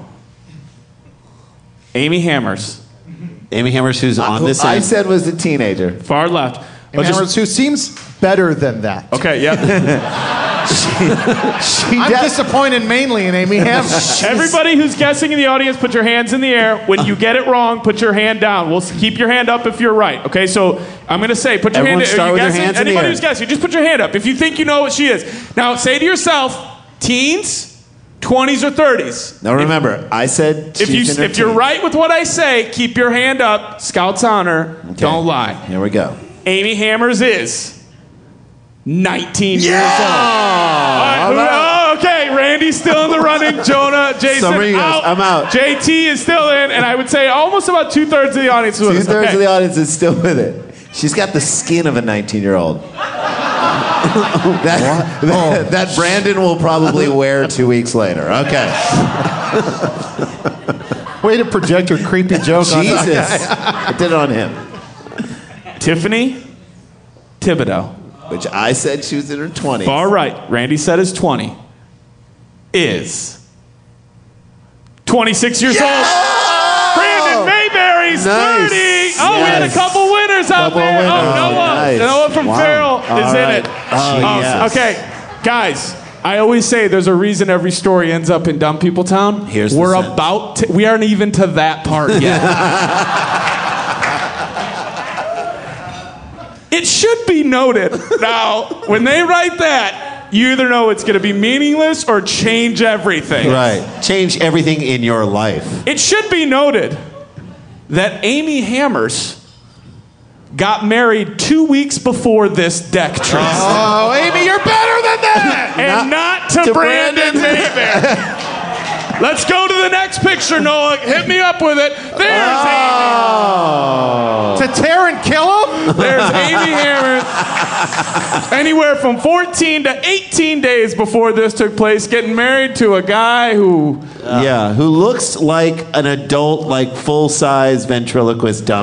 Amy Hammers, Amy Hammers, who's on this I end. said was a teenager. far left. And Oh, just- Hammers, who seems better than that. okay, yeah. She I'm de- disappointed mainly in Amy Hammers. Everybody who's guessing in the audience, put your hands in the air. When you get it wrong, put your hand down. We'll s- keep your hand up if you're right. Okay, so I'm gonna say, put your Everyone hand. start are you with their guessing? hands in the Anybody air. who's guessing, just put your hand up if you think you know what she is. Now say to yourself, teens, twenties, or thirties. Now remember, I said If you she's in her if you're teens. right with what I say, keep your hand up. Scout's honor. Okay. Don't lie. Here we go. Amy Hammers is nineteen years old. All right, who- oh, okay, Randy's still in the running. Jonah, Jason, Some of you guys, out. I'm out. J T is still in, and I would say almost about two thirds of the audience is with Two us. thirds Okay. of the audience is still with it. She's got the skin of a nineteen-year-old. that, that, that Brandon will probably wear two weeks later. Okay. Way to project your creepy joke on that guy. Jesus. I did it on him. Tiffany Thibodeau. Which I said she was in her twenties. Far right. Randy said is twenty. Is twenty-six years old. Brandon Mayberry's Nice. thirty. Oh, we had a Yes. couple winners out Couple there. winners. Oh, Noah. Nice. Noah from Wow. Farrell is All in right. it. Oh, yes. Okay, guys. I always say there's a reason every story ends up in Dumb People Town. Here's the We're sentence. about to, we aren't even to that part yet. It should be noted now, when they write that, you either know it's going to be meaningless or change everything. Right. Change everything in your life. It should be noted that Amy Hammers got married two weeks before this deck tree. Oh, Amy, you're better than that. and not, to, to Brandon, Brandon. Mayberry. Let's go to the next picture, Noah. Hit me up with it. There's Oh. To tear and kill him? Amy. There's Amy Hammers. Anywhere from fourteen to eighteen days before this took place, getting married to a guy who... Yeah, who looks like an adult, like full-size ventriloquist dummy.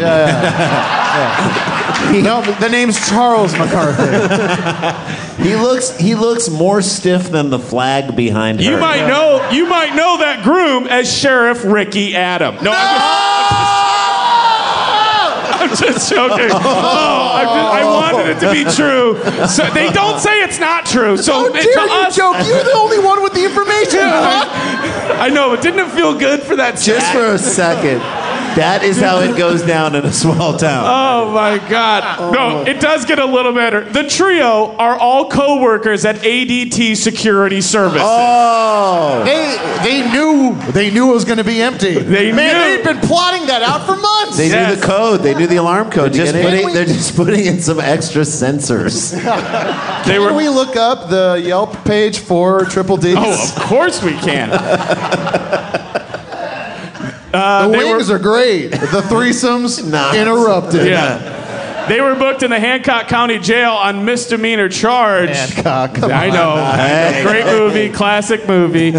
No, the name's Charles McCarthy. He looks he looks more stiff than the flag behind You her. might know you might know that groom as Sheriff Ricky Adam. No, I'm just, I'm just joking. Oh, I'm just, I wanted it to be true. So they don't say it's not true. So How it- dare to you us, joke? You're the only one with the information. I know, but didn't it feel good for that? Just stat? for a second. That is how it goes down in a small town. Oh my God. No, it does get a little better. The trio are all co-workers at A D T Security Services. Oh. They they knew they knew it was going to be empty. They Man, knew. they've been plotting that out for months. They Yes. knew the code. They knew the alarm code. Just Just putting- putting, they're just putting in some extra sensors. They Can were. we look up the Yelp page for Triple D's? Oh, of course we can. the they wings were- are great. The threesomes Nah. interrupted. Yeah. They were booked in the Hancock County Jail on misdemeanor charge. Hancock, come I on. know. Hey. Great movie, classic movie.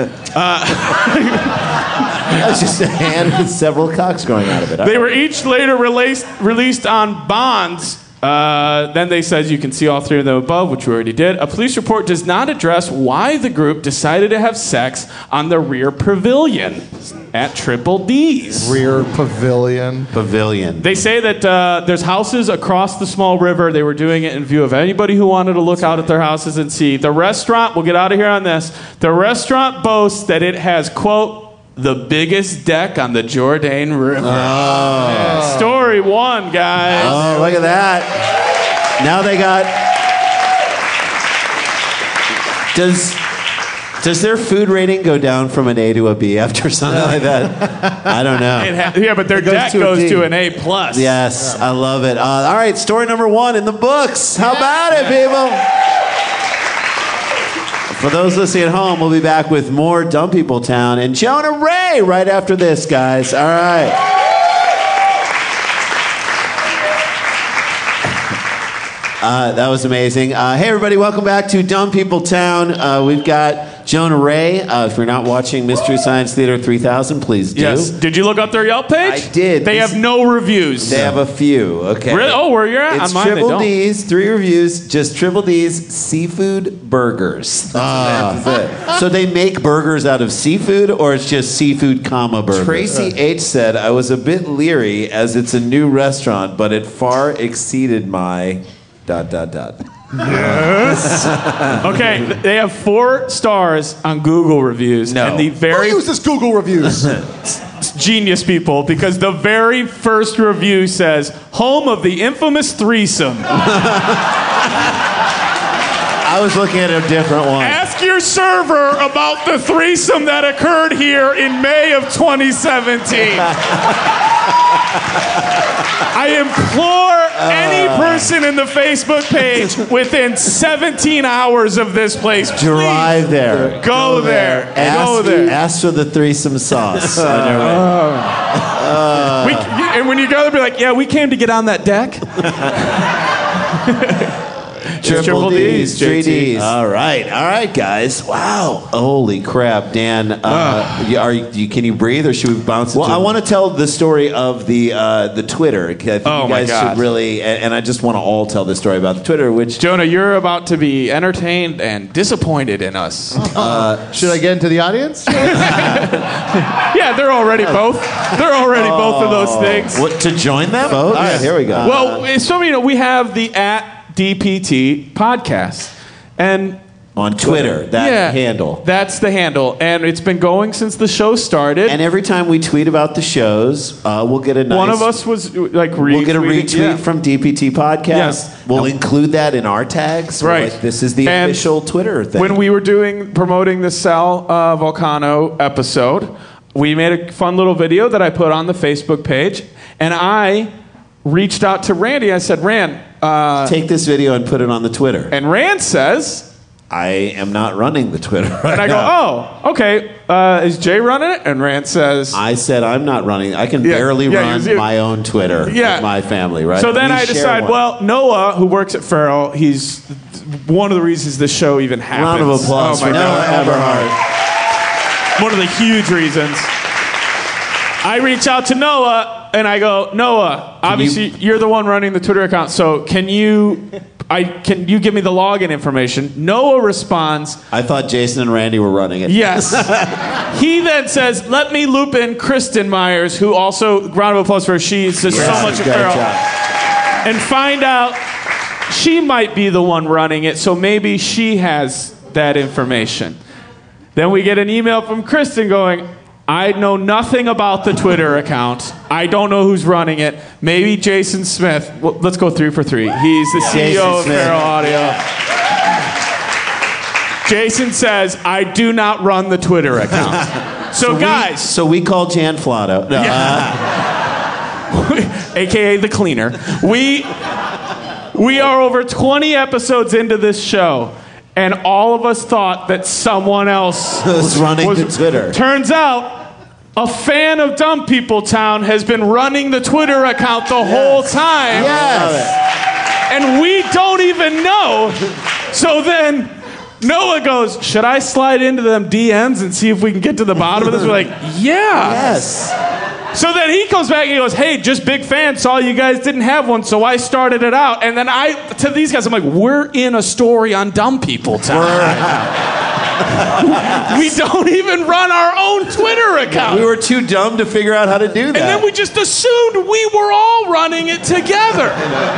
That's just a hand with several cocks growing out of it. They were each later released released on bonds. Uh, then they says you can see all three of them above, which we already did. A police report does not address why the group decided to have sex on the rear pavilion at Triple D's. Rear pavilion. Pavilion. They say that uh, there's houses across the small river. They were doing it in view of anybody who wanted to look out at their houses and see. The restaurant, we'll get out of here on this. The restaurant boasts that it has, quote, the biggest deck on the Jourdain River. Oh. Story one, guys. Oh, look at that. Now they got. Does does their food rating go down from an A to a B after something like that? I don't know. It ha- yeah, but their goes deck to a goes D. to an A plus. Yes, I love it. Uh, all right, story number one in the books. How about it, people? For those listening at home, we'll be back with more Dumb People Town and Jonah Ray right after this, guys. All right. Uh, that was amazing. Uh, hey, everybody, welcome back to Dumb People Town. Uh, we've got Jonah Ray. Uh, if you're not watching Mystery Science Theater three thousand, please do. Yes. Did you look up their Yelp page? I did. They This- have no reviews. They have a few, okay? Really? Oh, where you're at? It's On mine, they Triple don't. D's, three reviews, just Triple D's seafood burgers. That's it. So they make burgers out of seafood, or it's just seafood, comma, burgers? Tracy H. said, I was a bit leery as it's a new restaurant, but it far exceeded my dot, dot, dot. Okay, th- they have four stars on Google reviews. No. And the Who very uses Google reviews? genius people, because the very first review says, home of the infamous threesome. I was looking at a different one. Ask your server about the threesome that occurred here in May of twenty seventeen. I implore any person in the Facebook page within seventeen hours of this place, please Drive there. go there. Go Ask, there. ask for the threesome sauce. on your way. We, and when you go there, be like, yeah, we came to get on that deck. Triple D's, three J T. D's. All right, all right, guys. Wow, holy crap, Dan. Uh, you, are you, can you breathe, or should we bounce? Well, I want to tell the story of the uh, the Twitter. I think Oh, you my guys God. should really, and, and I just want to all tell the story about the Twitter, which. Jonah, you're about to be entertained and disappointed in us. Should I get into the audience? Yeah, they're already both. They're already both of those things. What, to join them? All right, here we go. Well, so you know, we have the at D P T podcast, and on Twitter, that yeah, handle. That's the handle, and it's been going since the show started. And every time we tweet about the shows, uh, we'll get a nice. one of us was like retweeting. We'll get a retweet yeah. from D P T Podcast. Yes. We'll include that in our tags. We're Right. like, this is the And official Twitter thing. When we were doing promoting the Sal uh, Volcano episode, we made a fun little video that I put on the Facebook page, and I reached out to Randy. I said, Rand, uh, take this video and put it on the Twitter. and Rand says, I am not running the Twitter right and I go, now. oh, okay, uh, is Jay running it? And Rand says, I said I'm not running. I can Yeah, barely yeah, run you- you- my own Twitter Yeah. with my family, right? so then We I share decide, one. well, Noah, who works at Farrell, he's one of the reasons this show even happens. Round of applause oh my for God. Noah Eberhard. One of the huge reasons. I reach out to Noah and I go, Noah, obviously you... are the one running the Twitter account, so can you, I can you give me the login information? Noah responds, I thought Jason and Randy were running it. yes. He then says, let me loop in Kristen Myers, who also, round of applause for her, she says Yes, so much at great Farrell, job. and find out she might be the one running it, so maybe she has that information. Then we get an email from Kristen going, I know nothing about the Twitter account. I don't know who's running it. Maybe Jason Smith. Well, let's go three for three. He's the C E O of Feral Audio. Jason says, I do not run the Twitter account. So, So we- guys. So we call Jan Flotto. No, A K A the cleaner. We we are over twenty episodes into this show, and all of us thought that someone else was running the Twitter. Turns out, a fan of Dumb People Town has been running the Twitter account the whole time. Yes. And we don't even know. So then Noah goes, should I slide into them D Ms and see if we can get to the bottom of this? We're like, yeah. Yes. So then he comes back and he goes, hey, just big fan, saw you guys didn't have one, so I started it out. And then I, to these guys, I'm like, we're in a story on Dumb People Town. We don't even run our own Twitter account. We were too dumb to figure out how to do that. And then we just assumed we were all running it together.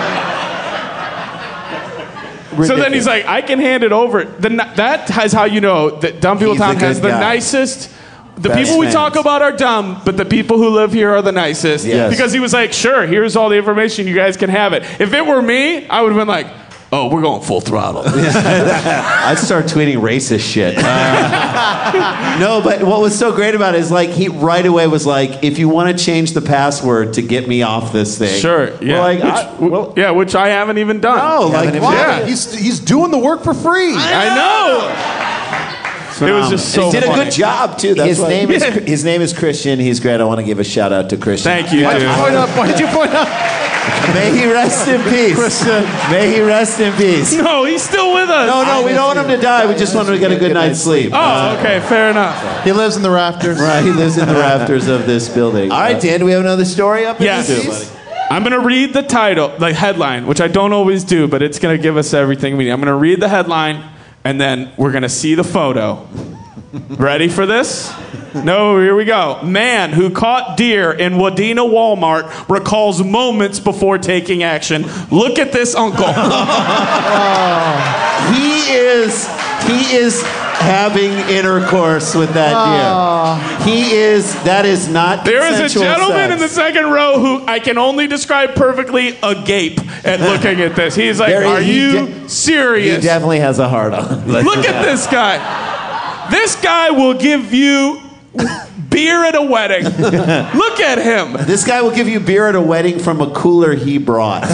So then he's like, I can hand it over. The, that is how you know that Dumb People He's a Town has good the guy. nicest. The Best people we fans. talk about are dumb, but the people who live here are the nicest. Yes. Because he was like, sure, here's all the information, you guys can have it. If it were me, I would have been like, oh, we're going full throttle. I'd start tweeting racist shit. Uh, no, but what was so great about it is like he right away was like, if you want to change the password to get me off this thing. Sure, yeah. We're like, which, I- well, yeah, which I haven't even done. no, like, Why? Yeah. He's, he's doing the work for free. I know. It was just so He did funny. a good job too. That's His why- name is his name is Christian. He's great. I want to give a shout out to Christian. Thank you, Why'd you dude. point up? Why did you point up? May he rest in peace. May he rest in peace. No, he's still with us. No, no, we don't want him to die. We just want him to get a good night's sleep. Oh, okay, fair enough. He lives in the rafters. Right, he lives in the rafters of this building. All right, Dan. Do we have another story up? in Yes. this piece? I'm going to read the title, the headline, which I don't always do, but it's going to give us everything we need. I'm going to read the headline, and then we're going to see the photo. Ready for this? No, here we go. Man who caught deer in Wadena Walmart recalls moments before taking action. Look at this uncle. He is he is having intercourse with that deer. He is that is not There is a consensual gentleman sex. in the second row who I can only describe perfectly agape at looking at this. He's like, There- are he you de- He serious? definitely has a heart on. Look at this guy. This guy will give you beer at a wedding. Look at him. This guy will give you beer at a wedding from a cooler he brought.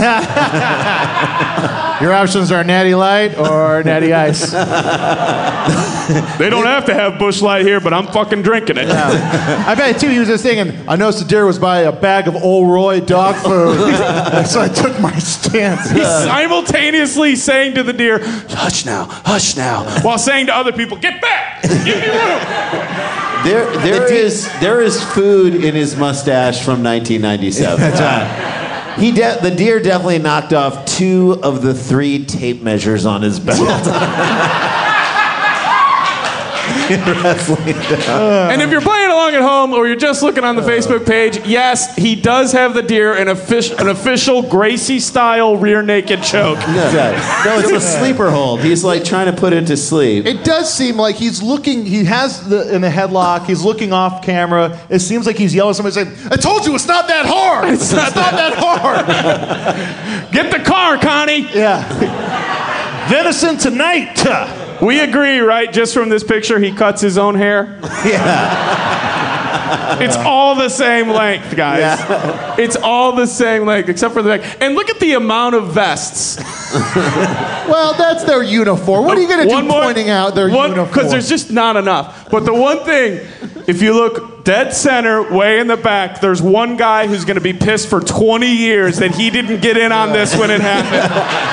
Your options are Natty Light or Natty Ice. They don't have to have Busch Light here, but I'm fucking drinking it. I bet too he was just thinking, I noticed the deer was by a bag of Old Roy dog food. So I took my stance. He's simultaneously saying to the deer, hush now, hush now, while saying to other people, get back, give me room. There, there is there is food in his mustache from nineteen ninety-seven. That's right. He de- the deer definitely knocked off two of the three tape measures on his belt. And if you're playing along at home or you're just looking on the Facebook page, yes, he does have the deer in offic- an official Gracie-style rear naked choke. No, it's a sleeper hold. He's like trying to put it to sleep. It does seem like he's looking, he has the in the headlock, he's looking off camera. It seems like he's yelling at somebody saying, I told you it's not that hard! It's not, that hard! Get the car, Connie. Yeah. Venison tonight! We agree, right? Just from this picture, he cuts his own hair. Yeah. It's all the same length, guys. Yeah. It's all the same length, except for the neck. And look at the amount of vests. Well, that's their uniform. What are you going to do pointing out their uniform? Because there's just not enough. But the one thing, if you look dead center, way in the back, there's one guy who's going to be pissed for twenty years that he didn't get in on this when it happened.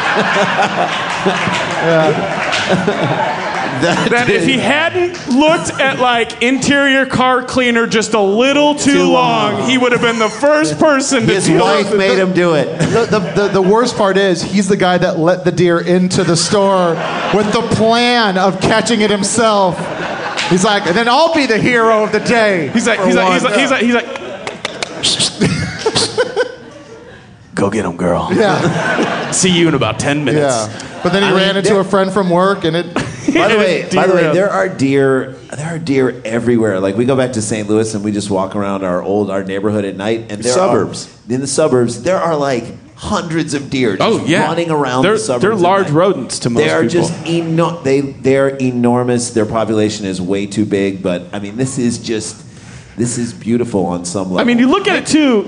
That, That if he hadn't looked at like interior car cleaner just a little too, Too long, long. he would have been the first person to his deal wife with made him do it. The, the, the, the worst part is he's the guy that let the deer into the store with the plan of catching it himself. He's like, and then I'll be the hero of the day. He's like, for he's like, one. he's like, he's like, he's like, go get him, girl. Yeah, See you in about ten minutes. yeah. But then he I ran mean, into there- a friend from work, and it By the way, by the way, Derailed. there are deer. There are deer everywhere. Like we go back to Saint Louis and we just walk around our old our neighborhood at night, and there Suburbs. are, in the suburbs there are like hundreds of deer just Oh, yeah. running around They're- the suburbs. they're at large night. rodents to most They are people. just eno- they they're enormous. Their population is way too big, but I mean this is just this is beautiful on some level. I mean, you look at it too.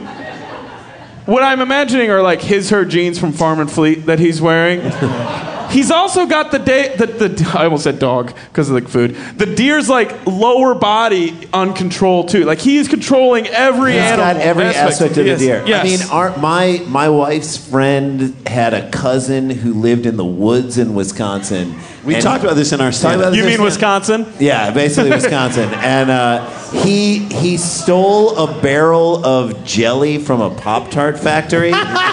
What I'm imagining are like his her jeans from Farm and Fleet that he's wearing. He's also got the day the, the I almost said dog because of the food. The deer's like lower body on control too. Like he is controlling every He's animal. got every aspect of Yes. the deer. Yes. I mean, our, my my wife's friend had a cousin who lived in the woods in Wisconsin. We And- talked about this in our Talked about stand-up. you this mean in- Wisconsin? Yeah, basically Wisconsin. And uh, he he stole a barrel of jelly from a Pop-Tart factory.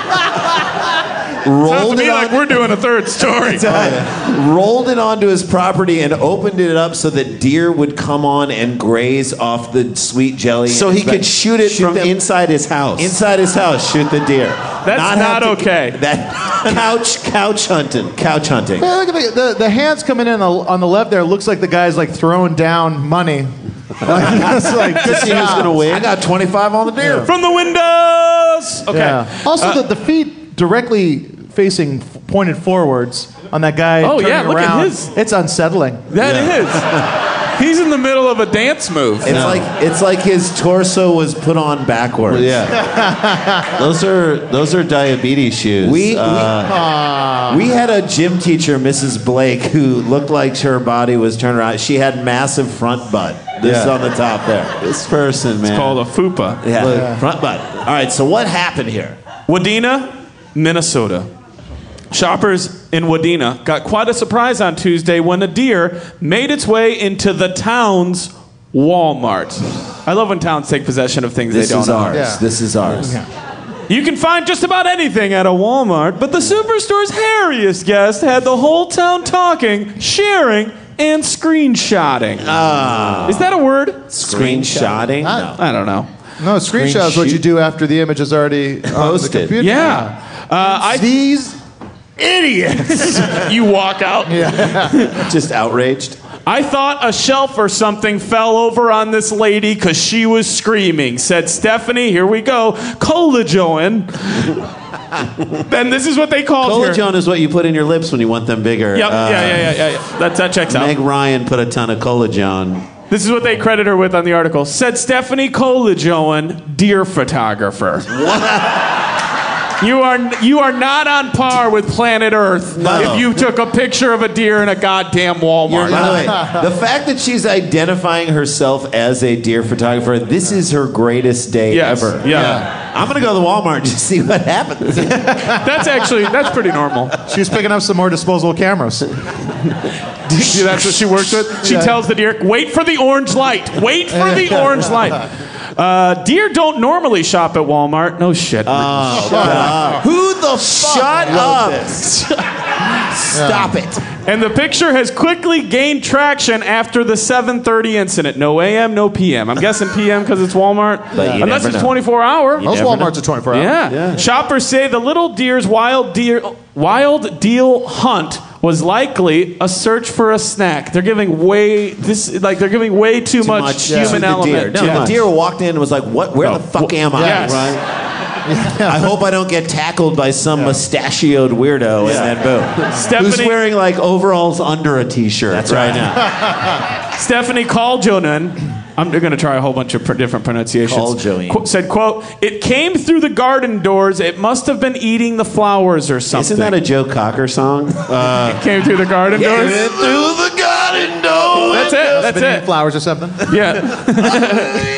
Sounds to rolled me it like on, we're doing a third story. rolled it onto his property and opened it up so that deer would come on and graze off the sweet jelly. So he could shoot it from them inside his house. inside his house. Shoot the deer. That's have not to- okay. That couch couch hunting. Couch hunting. Hey, look at the, the, the hands coming in on the, on the left there. Looks like the guy's like throwing down money. That's like, good See who's job. gonna win. I got twenty-five on the deer. From the windows. Okay. Yeah. Also, Uh, the, the feet directly facing, pointed forwards on that guy. Oh, turning yeah, look at around. his- It's unsettling. That is. He's in the middle of a dance move. It's like it's like his torso was put on backwards. Yeah. those are those are diabetes shoes. We, Uh, we we had a gym teacher, Missus Blake, who looked like her body was turned around. She had massive front butt. This Yeah. on the top there. this person, man. It's called a fupa. Yeah, Look. front butt. All right, so what happened here? Wadena, Minnesota. Shoppers in Wadena got quite a surprise on Tuesday when a deer made its way into the town's Walmart. I love when towns take possession of things This they don't is own. ours. Yeah. This is ours. You can find just about anything at a Walmart, but the superstore's hairiest guest had the whole town talking, sharing, and screenshotting. Ah. Is that a word? Screenshotting? No. I don't know. No, screenshot is what you do after the image is already on the Posted. computer. Yeah. Uh, I, These idiots. You walk out. Just outraged. I thought a shelf or something fell over on this lady because she was screaming, said Stephanie, here we go, Colajoan. Then this is what they called her. Colajoan is what you put in your lips when you want them bigger. Yep, Uh, yeah, yeah, yeah, yeah, yeah. That, that checks out. Meg Ryan put a ton of Colajoan. This is what they credit her with on the article. Said Stephanie Colajoan, deer photographer. You are you are not on par with planet Earth No. if you took a picture of a deer in a goddamn Walmart. By the way, the fact that she's identifying herself as a deer photographer, this is her greatest day Yes, ever. yeah. I'm gonna go to the Walmart and just see what happens. That's actually that's pretty normal. she's picking up some more disposable cameras. See, that's what she works with. She Yeah. tells the deer, "Wait for the orange light. Wait for the orange light." Uh, deer don't normally shop at Walmart. No shit. Who the fuck Shut wrote up. this? Stop it. And the picture has quickly gained traction after the seven thirty incident. No A M, no P M. I'm guessing P M because it's Walmart. But you Unless never it's know. twenty-four hour. Most never Walmarts are twenty-four hours. Yeah. Shoppers say the little deer's wild deer wild deal hunt was likely a search for a snack. They're giving way this like they're giving way too, Too much, much human to the element. Deer. to No, it. the deer walked in and was like, "What? Where Oh, the fuck wh- am I?" yes. Right? I hope I don't get tackled by some mustachioed weirdo, and then boom, who's Stephanie- wearing like overalls under a t-shirt. That's right now. Stephanie Colajoan, I'm going to try a whole bunch of pr- different pronunciations. Colajoan. Qu- said, "quote It came through the garden doors. It must have been eating the flowers or something." Isn't that a Joe Cocker song? Uh, came through the garden doors? Came through the garden door. That's it. That's Been eating it. flowers or something. Yeah.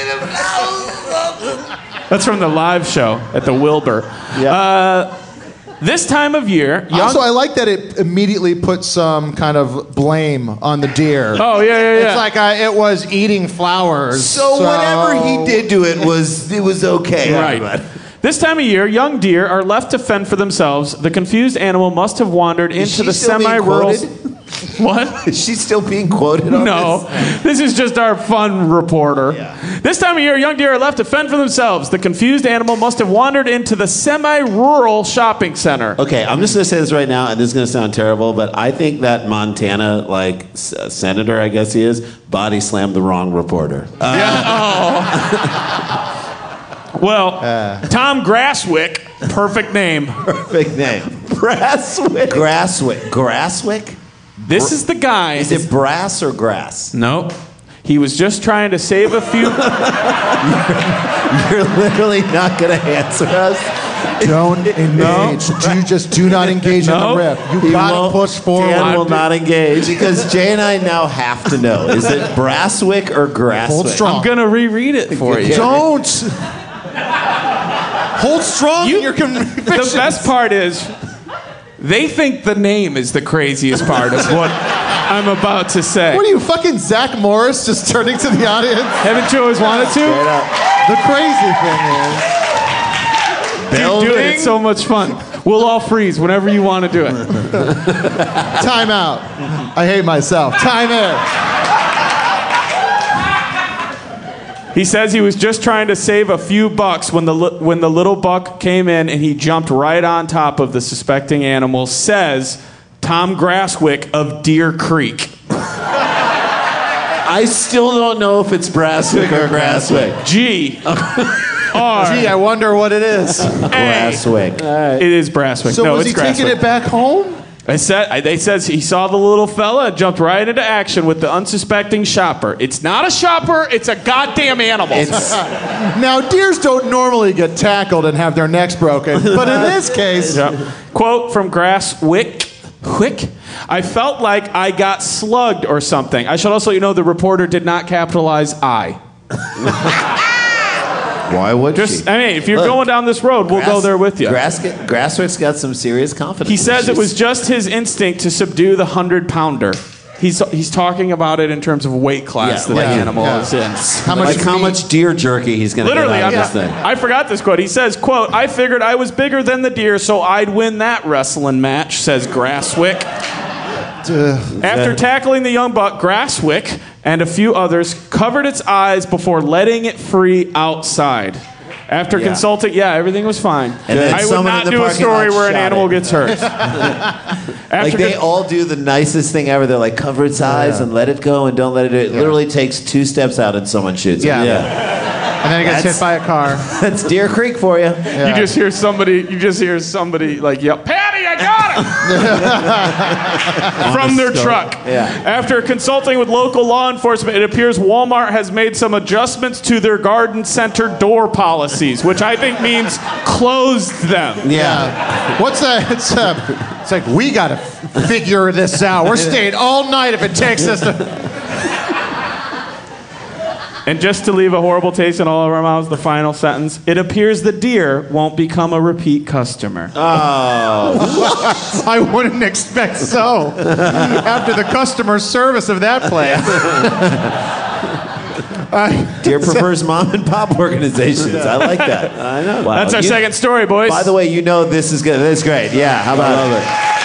That's from the live show at the Wilbur. Uh, this time of year, young- Also, I like that it immediately puts some kind of blame on the deer. Oh, yeah, yeah, yeah. It's like uh, it was eating flowers. So whatever he did to it was it was okay. Right. But- This time of year, young deer are left to fend for themselves. The confused animal must have wandered Is into she the still being semi-rural. quoted? What? Is she still being quoted on No, this? this is just our fun reporter. Yeah. This time of year, young deer are left to fend for themselves. The confused animal must have wandered into the semi-rural shopping center. Okay, I'm just going to say this right now, and this is going to sound terrible, but I think that Montana, like, s- senator, I guess he is, body slammed the wrong reporter. Uh, Yeah. Oh. Well, Tom Grasswick, perfect name. Perfect name. Brasswick. Grasswick. Grasswick? This is the guy. Is it brass or grass? Nope. He was just trying to save a few. You're literally not going to answer us? Don't engage. You just do not engage No. in the riff. You He gotta won't- push forward. Dan will not engage because Jay and I now have to know. Is it Brasswick or Grasswick? Hold strong. I'm going to reread it for you. Don't. Hold strong You- in your convictions. The best part is, they think the name is the craziest part of what I'm about to say. What are you, fucking Zach Morris, just turning to the audience? Haven't you always wanted to? Straight up. The crazy thing is, Dude, do it. It's so much fun. We'll all freeze whenever you want to do it. time out. I hate myself. Time in. He says he was just trying to save a few bucks when the li- when the little buck came in and he jumped right on top of the suspecting animal, says Tom Grasswick of Deer Creek. I still don't know if it's Brasswick or Grasswick. G. R. Gee, I wonder what it is. Brasswick. It is Brasswick. So no, was it's he taking Grasswick. it back home? I said, I, they says he saw the little fella and jumped right into action with the unsuspecting shopper. It's not a shopper, it's a goddamn animal. It's Now, deers don't normally get tackled and have their necks broken, but in this case, Yep. Quote from Grasswick. Wick? I felt like I got slugged or something. I should also, you know, the reporter did not capitalize I. why would Just, she? I mean, if you're Look, going down this road, we'll go Grass- there with you. Grass, Grasswick's got some serious confidence. He says it issues. was just his instinct to subdue the hundred pounder. He's he's talking about it in terms of weight class Yeah, that like- the animal yeah. is in. how much like how meat- much deer jerky he's going to get Literally, out I'm of this not, thing. I forgot this quote. He says, quote, I figured I was bigger than the deer, so I'd win that wrestling match, says Grasswick. After tackling the young buck, Grasswick and a few others covered its eyes before letting it free outside. After Yeah. consulting, yeah, everything was fine. And then I would someone not in the do a parking story lot where an shot animal it. gets hurt. After Like they con- all do the nicest thing ever. They're like cover its eyes and let it go and don't let it do it. It literally takes two steps out and sosomeone shoots it. Yeah. yeah. and then he gets That's- hit by a car. That's Deer Creek for you. You just hear somebody. You just hear somebody like yell, "Patty, I got it!" from their truck. Yeah. After consulting with local law enforcement, it appears Walmart has made some adjustments to their garden center door policies, which I think means closed them. Yeah. What's that? It's, uh, it's like, we got to f- figure this out. We're staying all night if it takes us to. And just to leave a horrible taste in all of our mouths, the final sentence: it appears the deer won't become a repeat customer. I wouldn't expect so. After the customer service of that place. Deer prefers mom and pop organizations. I like that. I know. Wow. That's our You- second story, boys. By the way, you know this is good. This is great. Yeah. How about it?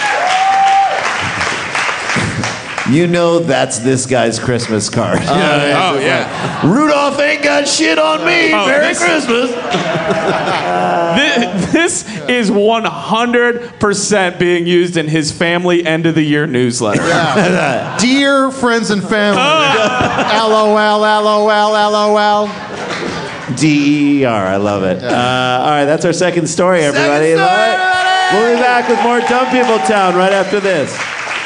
You know that's this guy's Christmas card. oh yeah. Rudolph ain't got shit on me. Oh, Merry this- Christmas. This, this is one hundred percent being used in his family end of the year newsletter. Dear friends and family. LOL, LOL, LOL. D E R. I love it. Uh, all right, that's our second story, everybody. story, All right. everybody! We'll be back with more Dumb People Town right after this.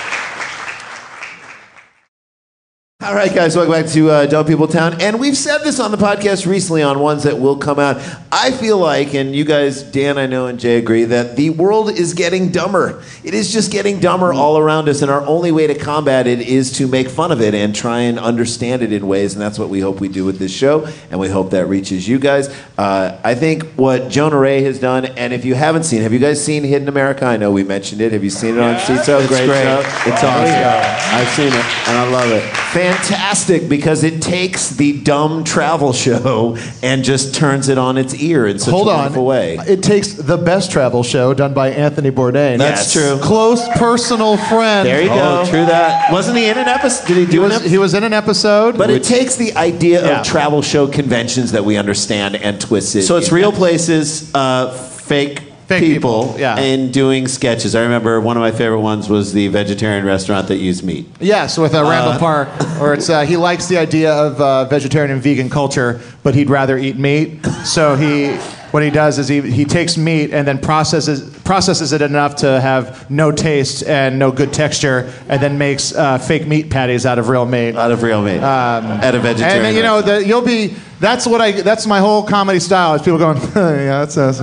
All right, guys, welcome back to uh, Dumb People Town. And we've said this on the podcast recently on ones that will come out. I feel like, and you guys, Dan, I know, and Jay agree, that the world is getting dumber. It is just getting dumber all around us, and our only way to combat it is to make fun of it and try and understand it in ways, and that's what we hope we do with this show, and we hope that reaches you guys. Uh, I think what Jonah Ray has done, and if you haven't seen, have you guys seen Hidden America? I know we mentioned it. Have you seen it on C I S O? It's great. show. It's awesome. I've seen it, and I love it. Fantastic. fantastic because it takes the dumb travel show and just turns it on its ear in such Hold a on. wonderful way. It takes the best travel show done by Anthony Bourdain. That's true. Close personal friend. There you go. Oh, true that. Wasn't he in an episode? Did he He do an was, episode? he was in an episode. But it takes the idea Yeah. of travel show conventions that we understand and twists it. So it's in real episodes. places, uh, fake, Fake people, people, yeah. and doing sketches. I remember one of my favorite ones was the vegetarian restaurant that used meat. Yes, with uh, Randall Park, or it's uh, he likes the idea of uh, vegetarian and vegan culture, but he'd rather eat meat. So he, what he does is he he takes meat and then processes processes it enough to have no taste and no good texture, and then makes uh, fake meat patties out of real meat. Out of real meat. Um, at a vegetarian And you know, restaurant. the, you'll be. That's what I. That's my whole comedy style. Is people going, yeah, that's us,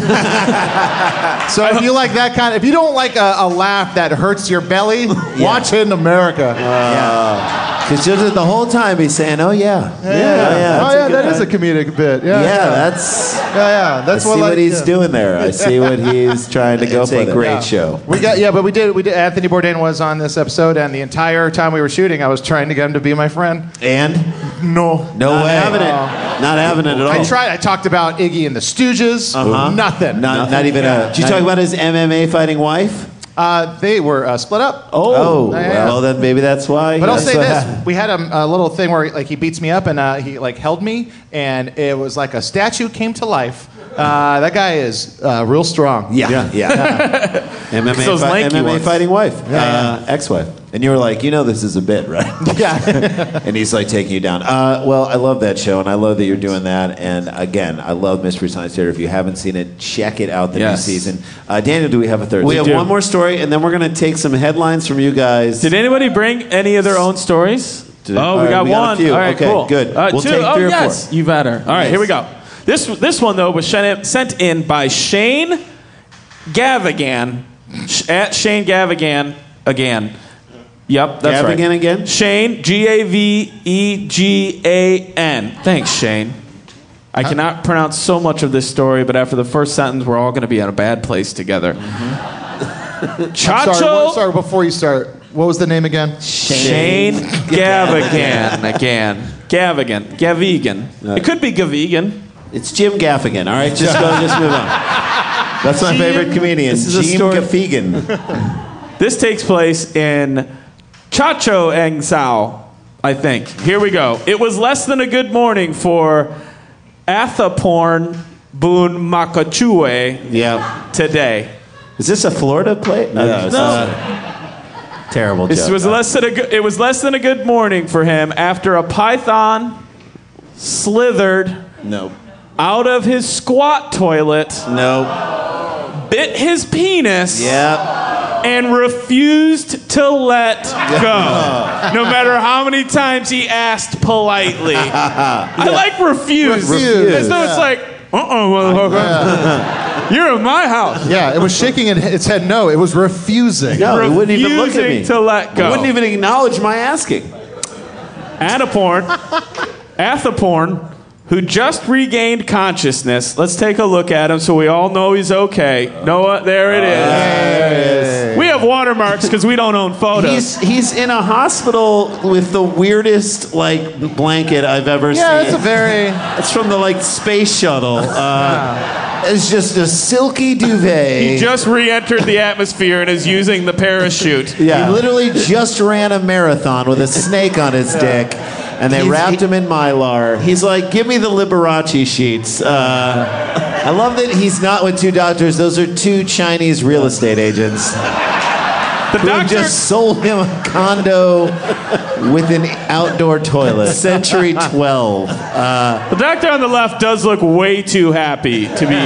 yeah. So if you like that kind, if you don't like a, a laugh that hurts your belly, watch Hidden America. Because you'll just the whole time be saying, "Oh yeah, yeah, yeah, yeah, oh that's yeah, a good that is a comedic bit. Yeah, yeah, yeah, that's yeah, yeah. That's I what see like, what he's yeah. doing there. I see what he's trying to go It's for. a there. great Yeah. show. We got yeah, but we did we did. Anthony Bourdain was on this episode, and the entire time we were shooting, I was trying to get him to be my friend. And No, no Not way, having it. not having it at all. I tried. I talked about Iggy and the Stooges. Uh-huh. Nothing. Not, not even a. Did you talk about his M M A fighting wife? Uh, they were uh, split up. Oh, yeah. well then maybe that's why. But I'll That's say what this: happened. we had a, a little thing where like he beats me up and uh, he like held me, and it was like a statue came to life. Uh, that guy is uh, real strong. Yeah, yeah. M M A, Those fi- lanky M M A ones. fighting wife, Yeah, uh, ex-wife, and you were like, you know, this is a bit, right? Yeah. And he's like taking you down. Uh, well, I love that show, and I love that you're doing that. And again, I love Mystery Science Theater. If you haven't seen it, check it out. The Yes. new season. Uh, Daniel, do we have a third? We We have do. one more story, and then we're going to take some headlines from you guys. Did anybody bring any of their own stories? Did- oh, all we right, got we got a one. few. All right, Okay, cool. good. Uh, We'll two. take oh, three or yes, four. you better. All right, Nice. here we go. This this one though was sent sent in by Shane Gavigan Sh- at Shane Gavigan again. Yep, that's right. Gavigan again? Shane G A V E G A N. Thanks, Shane. I cannot pronounce so much of this story, but after the first sentence, we're all going to be in a bad place together. Chacho. I'm sorry, what- sorry, before you start, what was the name again? Shane Gavigan again. Gavigan. Gavigan. It could be Gavigan. It's Jim Gaffigan. All right, just go, just move on. That's my favorite comedian, This is a Jim story- Gaffigan. This takes place in Chacho Engsao, I think. Here we go. It was less than a good morning for Athaporn Boon Makachue Yeah. today. Is this a Florida play? No, it's No. not. Terrible This joke. was less than a good, it was less than a good morning for him after a python slithered No. out of his squat toilet, No. bit his penis, Yeah. and refused to let go. No matter how many times he asked politely. I like refuse. Refuse, As though it's yeah. like, uh-uh, motherfucker. You're in my house. Yeah, it was shaking it- its head no. It was refusing. No, it wouldn't even look at me. Refusing to let go. It wouldn't even acknowledge my asking. Ataporn, Athaporn, who just regained consciousness. Let's take a look at him so we all know he's okay. Noah, there it is. There it is. We have watermarks because we don't own photos. He's he's in a hospital with the weirdest like blanket I've ever Yeah, seen. it's a very. It's from the like space shuttle. Uh, it's just a silky duvet. He just re-entered the atmosphere and is using the parachute. Yeah. He literally just ran a marathon with a snake on his dick, and they He's- wrapped him in Mylar. He's like, "Give me the Liberace sheets." Uh, I love that he's not with two doctors. Those are two Chinese real estate agents The who doctor, just sold him a condo with an outdoor toilet. Century twelve. Uh, the doctor on the left does look way too happy to be.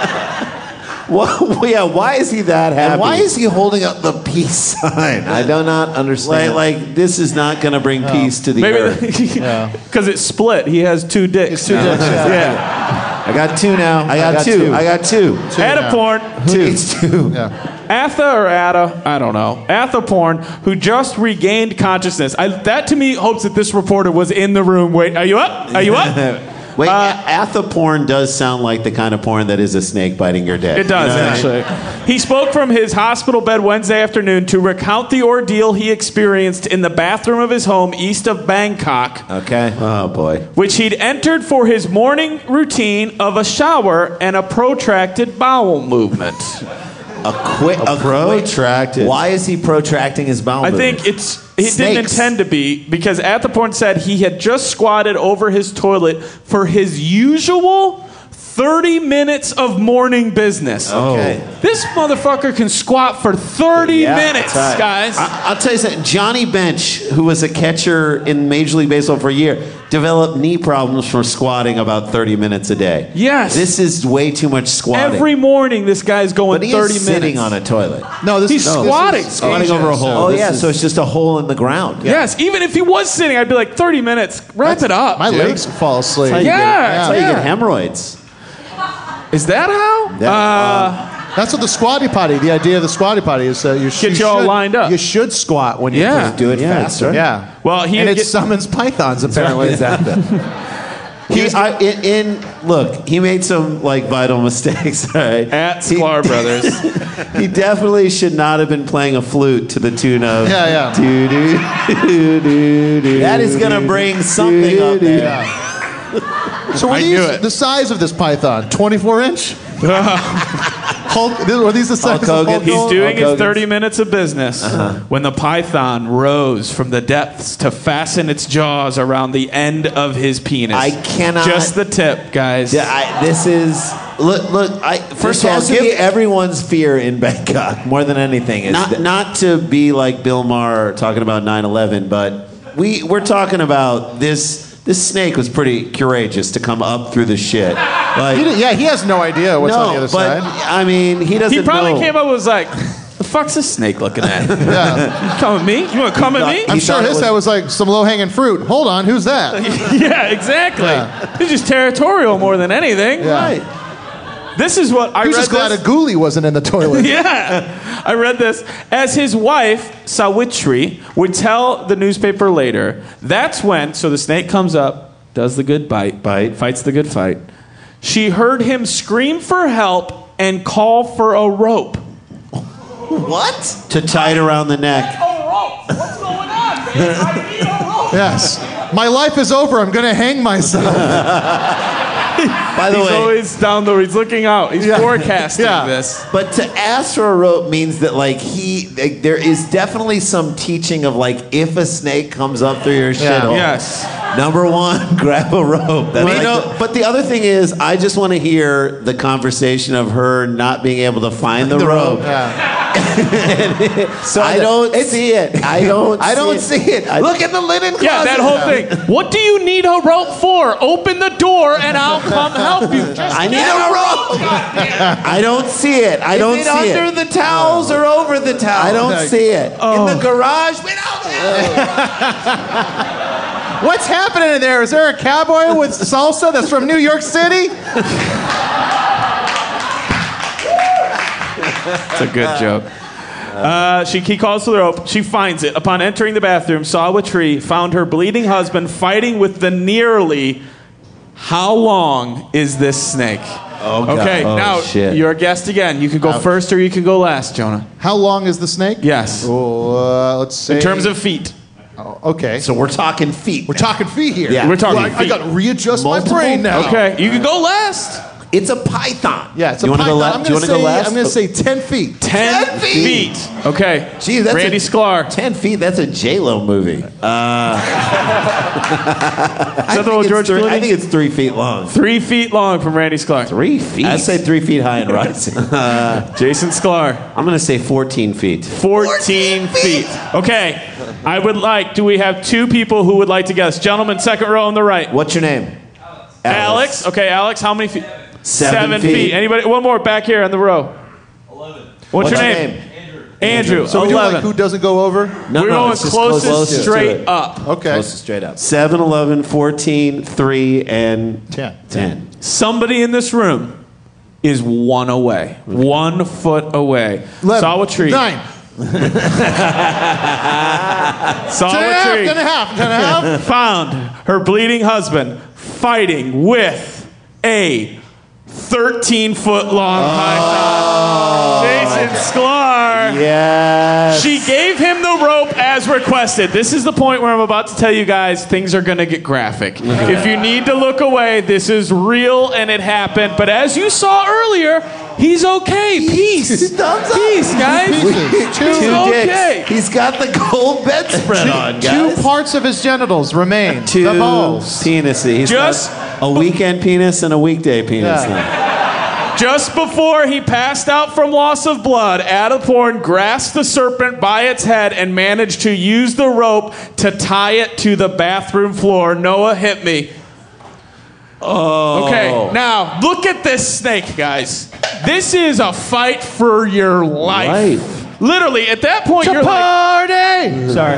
well, yeah, why is he that happy? And why is he holding up the peace sign? I do not like, understand. like this is not going to bring peace to the earth. Maybe because it's split. He has two dicks. Two dicks, yeah. Yeah. I got two now. I got, got two. two. I got two. Ataporn, Who needs two? Atha or Ada, I don't know. Athaporn, who just regained consciousness. I, that to me hopes that this reporter was in the room. Wait, are you up? Are you up? Wait, uh, Atha porn does sound like the kind of porn that is a snake biting your dick. It does, you know actually. I mean? He spoke from his hospital bed Wednesday afternoon to recount the ordeal he experienced in the bathroom of his home east of Bangkok. Okay. Oh, boy. Which he'd entered for his morning routine of a shower and a protracted bowel movement. A quick, a, a protracted. Why is he protracting his bowel I movement? think it's he Snakes. didn't intend to be, because at the point said he had just squatted over his toilet for his usual thirty minutes of morning business. Okay. This motherfucker can squat for thirty Yeah, minutes, right. guys. I, I'll tell you something. Johnny Bench, who was a catcher in Major League Baseball for a year, developed knee problems from squatting about thirty minutes a day. Yes. This is way too much squatting. Every morning, this guy's going but he thirty is sitting minutes. on a toilet. No, this He's is no, squatting. This is Squatting Asia, over a hole. so Oh, this yeah, is- so it's just a hole in the ground. Yes, even if he was sitting, I'd be like thirty minutes. Wrap it up. My dude. legs fall asleep. That's how you Yeah, get, that's how you yeah. get hemorrhoids. Is that how? Yeah. Uh, That's what the squatty potty. The idea of the squatty potty is uh, you, sh- Get you you all should- lined up. You should squat when you Yeah. Do it Yeah, faster. Yeah. Well, he and had it get- summons pythons apparently. Exactly. He, I, in, in look, he made some like vital mistakes. All right, At He- Sklar Brothers. He definitely should not have been playing a flute to the tune of Yeah, yeah. doo, doo, doo, doo, doo, That is gonna doo, bring something doo, up doo. there. So were I these knew it. the size of this python? twenty-four inch? Hulk, were these the size Hulk of Hogan. Hulk He's Hogan? doing Hulk his Hogan's. thirty minutes of business when the python rose from the depths to fasten its jaws around the end of his penis. I cannot- Just the tip, guys. Yeah, I, this is look. Look, I first First of all, has to give be everyone's fear in Bangkok more than anything. Is not that- not to be like Bill Maher talking about nine eleven, but we we're talking about this. This snake was pretty courageous to come up through the shit. Like, He did- yeah, he has no idea what's no, on the other but side. I mean, he doesn't. He probably know. came up and was like, the fuck's this snake looking at? Yeah. You come at me? You want to come at me? I'm He sure thought it his was- head was like some low-hanging fruit. Hold on, who's that? Yeah, exactly. Yeah. He's just territorial more than anything. Yeah. Right. This is what I He's read just glad this. a ghoulie wasn't in the toilet. Yeah, I read this. As his wife, Sawitri, would tell the newspaper later, that's when, so the snake comes up, does the good bite, Bite. fights the good fight. She heard him scream for help and call for a rope. What? To tie it around the neck. A rope? What's going on, man? I need a rope. Yes. My life is over. I'm going to hang myself. By the He's way, always down there. He's looking out. He's Yeah. forecasting Yeah. this. but to ask for a rope means that like he, like, there is definitely some teaching of like if a snake comes up through your Yeah. shithole. Yes. Number one, grab a rope. That's Well, like you know- the- but the other thing is, I just want to hear the conversation of her not being able to find the, rope. Yeah. So I don't see it. I don't. I don't see it. I- Look at the linen closet. Yeah, that whole thing. What do you need a rope for? Open the door and I'll come help you. Just I need get a rope. I don't see it. I don't Is see it under it. the towels or over the towels? I don't see it. In the garage? We don't know. What's happening in there? Is there a cowboy with salsa that's from New York City? It's a good joke. Uh, she he calls for the rope. She finds it. Upon entering the bathroom, Sawitri found her bleeding husband fighting with the nearly. How long is this snake? Oh, God. Okay, Oh, now shit. you're a guest again. You can go first or you can go last, Jonah. How long is the snake? Yes. Oh, uh, let's say. In terms of feet. Oh, okay. So we're talking feet. We're talking feet here. Yeah. We're talking Well, I, I feet. got to readjust Multiple- my brain now. Okay, you can go last. It's a python. Yeah, it's a you wanna python. Go la- I'm do you going to want to say. go last? I'm going to say ten feet. Ten, Ten feet. feet. Okay. Gee, that's Randy a- Sklar. Ten feet. That's a J Lo movie. Uh, Is I, that the think one it's George three, Clooney? I think it's three feet long. Three feet long from Randy Sklar. Three feet. I'd say three feet high and rising. Uh, Jason Sklar. I'm going to say fourteen feet. fourteen feet. Okay. I would like, do we have two people who would like to guess? Gentlemen, second row on the right. What's your name? Alex. Okay, Alex, how many feet? Seven feet. Anybody? One more back here on the row. Eleven. What's, your name? Andrew. So we do like Eleven. who doesn't go over? No, We're no, going it's just closest, closest to straight it. up. Okay. Closest straight up. seven, eleven, fourteen, three, and Ten. ten. Somebody in this room is one away. One foot away. Eleven. Saw a tree. Nine. Saw Ten and a a half. tree. Ten and a half. Ten and a half. Found her bleeding husband fighting with a thirteen-foot long python. Jason Sklar. Yes. She gave him the rope as requested. This is the point where I'm about to tell you guys things are going to get graphic. If you need to look away, this is real and it happened. But as you saw earlier, he's okay. Peace. Thumbs up. Peace, guys. Pieces. Two, He's Two okay. dicks. He's got the gold bedspread on, guys. two parts of his genitals remain. Two the balls. penis. He's Just- got a weekend penis and a weekday penis. Yeah. now. Just before he passed out from loss of blood, Adaporn grasped the serpent by its head and managed to use the rope to tie it to the bathroom floor. Noah, hit me. Oh. Okay, now look at this snake, guys. This is a fight for your life. Life. Literally, at that point, you're like, Party! Sorry.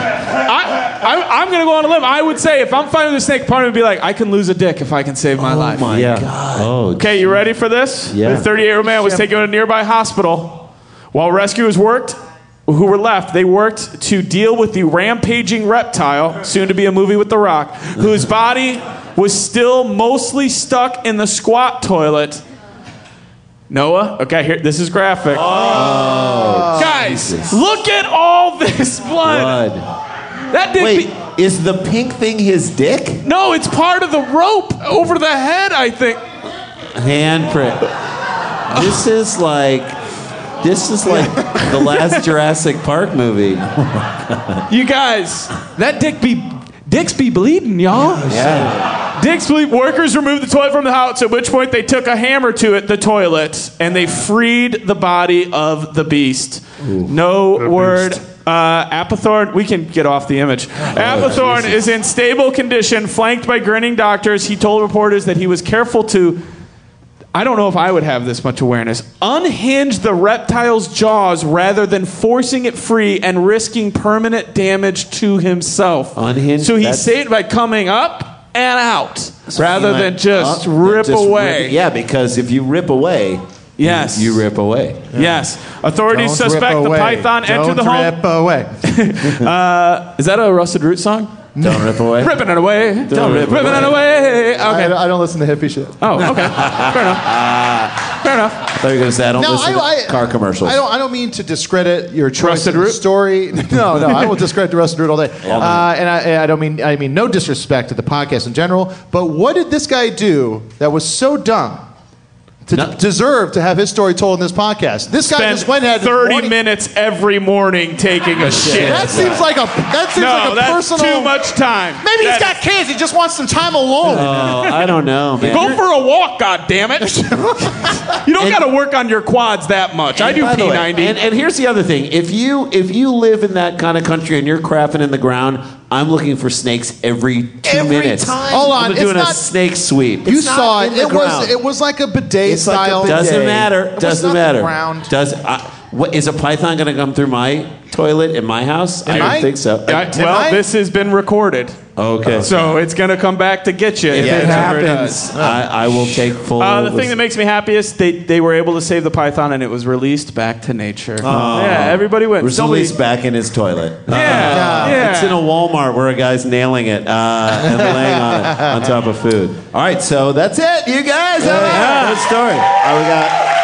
I, I, I'm going to go on a limb. I would say if I'm fighting with a snake, part of me would be like, I can lose a dick if I can save my life. My Yeah. God. Oh, Okay, you ready for this? Yeah. The thirty-eight-year-old man was taken to a nearby hospital. While rescuers worked, who were left, they worked to deal with the rampaging reptile, soon to be a movie with The Rock, whose body was still mostly stuck in the squat toilet. Noah, okay, here, this is graphic. Oh, Guys, Jesus. look at all this blood. blood. That dick. Wait, be- is the pink thing his dick? no, it's part of the rope over the head, I think. Handprint. This is like, this is like the last Jurassic Park movie. You guys, that dick be, dicks be bleeding, y'all. Yeah. Dicks bleed. Workers removed the toilet from the house, at which point they took a hammer to it, the toilet, and they freed the body of the beast. No word. Uh, Apatothorn, we can get off the image. Apatothorn is in stable condition, flanked by grinning doctors. He told reporters that he was careful to, I don't know if I would have this much awareness, unhinge the reptile's jaws rather than forcing it free and risking permanent damage to himself. Unhinge? So he That's- saved by coming up and out rather You than went just up, rip just away. rip- yeah, because if you rip away, Yes. you rip away. Yes. Authorities Don't suspect rip the away. python entered the Don't home. rip away. Uh, is that a Rusted Root song? Don't rip away. Ripping it away. Don't rip Ripping it away. I, Okay. I don't listen to hippie shit. Oh, okay. Fair enough. Fair enough. I thought you were going to say, I don't No, listen I, to I, car commercials. I don't. I don't mean to discredit your choice Rusted in the Root? story. No, no, I will discredit the Rusted Root all day. Uh, and I, I don't mean. I mean no disrespect to the podcast in general. But what did this guy do that was so dumb to No. d- deserve to have his story told in this podcast? This guy Spend just went ahead. thirty morning- minutes every morning taking a shit. That seems like a. That seems No, like a that's personal. too much time. Maybe he's That got kids. He just wants some time alone. Oh, I don't know, man. Go for a walk, goddammit. You don't And- got to work on your quads that much. I And do by the P way, ninety. And, and here's the other thing: if you if you live in that kind of country and you're crapping in the ground, I'm looking for snakes every two Every minutes. time. Hold on, I'm it's doing a not- snake sweep. You It's not saw it. in the It was. ground. It was like a bidet It's like a style. bidet. Doesn't bidet. matter. It was Doesn't not matter. The ground. Does uh, what is a python going to come through my toilet in my house? I my- don't think so. I- well, I- this has been recorded. Okay. So it's going to come back to get you. If if it it ever does. happens, I, I will take full. Uh, the thing that makes me happiest, they, they were able to save the python and it was released back to nature. Yeah, everybody wins. was Nobody- released back in his toilet. Yeah, yeah. It's in a Walmart where a guy's nailing it uh, and laying on it on top of food. All right, so that's it, you guys. All right, Yeah. good story. All right, we got.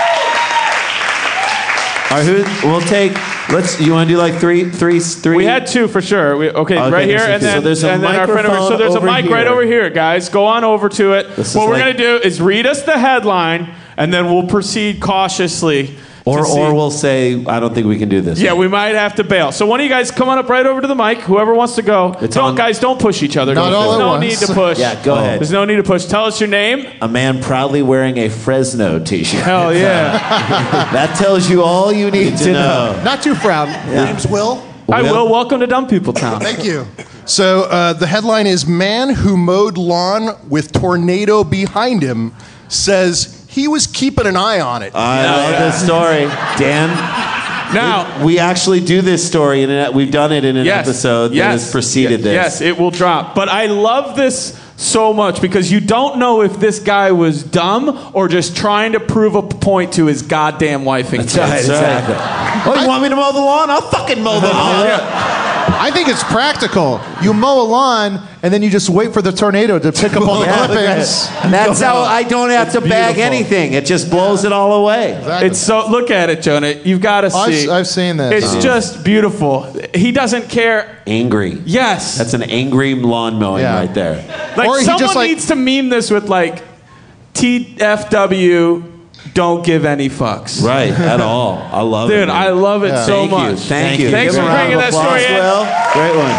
All right, who? We'll take. Let's. You want to do like three, three, three? We had two for sure. We, okay, Okay, right here, there's a- and then, so there's a and then our friend over. So microphone there's a over mic right here. over here, guys. Go on over to it. This is What we're like- gonna do is read us the headline, and then we'll proceed cautiously. Or, to see- or we'll say, I don't think we can do this. Yeah, we might have to bail. So one of you guys come on up right over to the mic. Whoever wants to go. It's don't, on- guys, don't push each other. Not There's all at no once. need to push. Yeah, go ahead. There's no need to push. Tell us your name. A man proudly wearing a Fresno T-shirt. Hell yeah. That tells you all you need to know. Not too proud. Name's Will. Hi, Will. Welcome to Dumb People Town. Thank you. So uh, the headline is "Man who mowed lawn with tornado behind him says he was keeping an eye on it." I love this story, Dan. Now, We actually do this story, and it- we've done it in an yes, episode that yes, has preceded this. Yes, it will drop. But I love this so much because you don't know if this guy was dumb or just trying to prove a point to his goddamn wife and kids. Right, exactly. Oh, you want me to mow the lawn? I'll fucking mow the lawn. I think it's practical. You mow a lawn, and then you just wait for the tornado to pick up all the Yeah, clippings. That's how I don't have to bag beautiful. anything. It just blows it all away. Exactly. It's so. Look at it, Jonah. You've got to I've, see. I've seen this. It's just beautiful. He doesn't care. Angry. Yes. That's an angry lawn mowing Yeah. right there. Like Or he someone just, like- needs to meme this with like T F W. Don't give any fucks. Right, at all. I love it. Dude, man. I love it Yeah. so Thank much. you. Thank you. Thanks Give for a round bringing of that applause, story in. Will. Great one.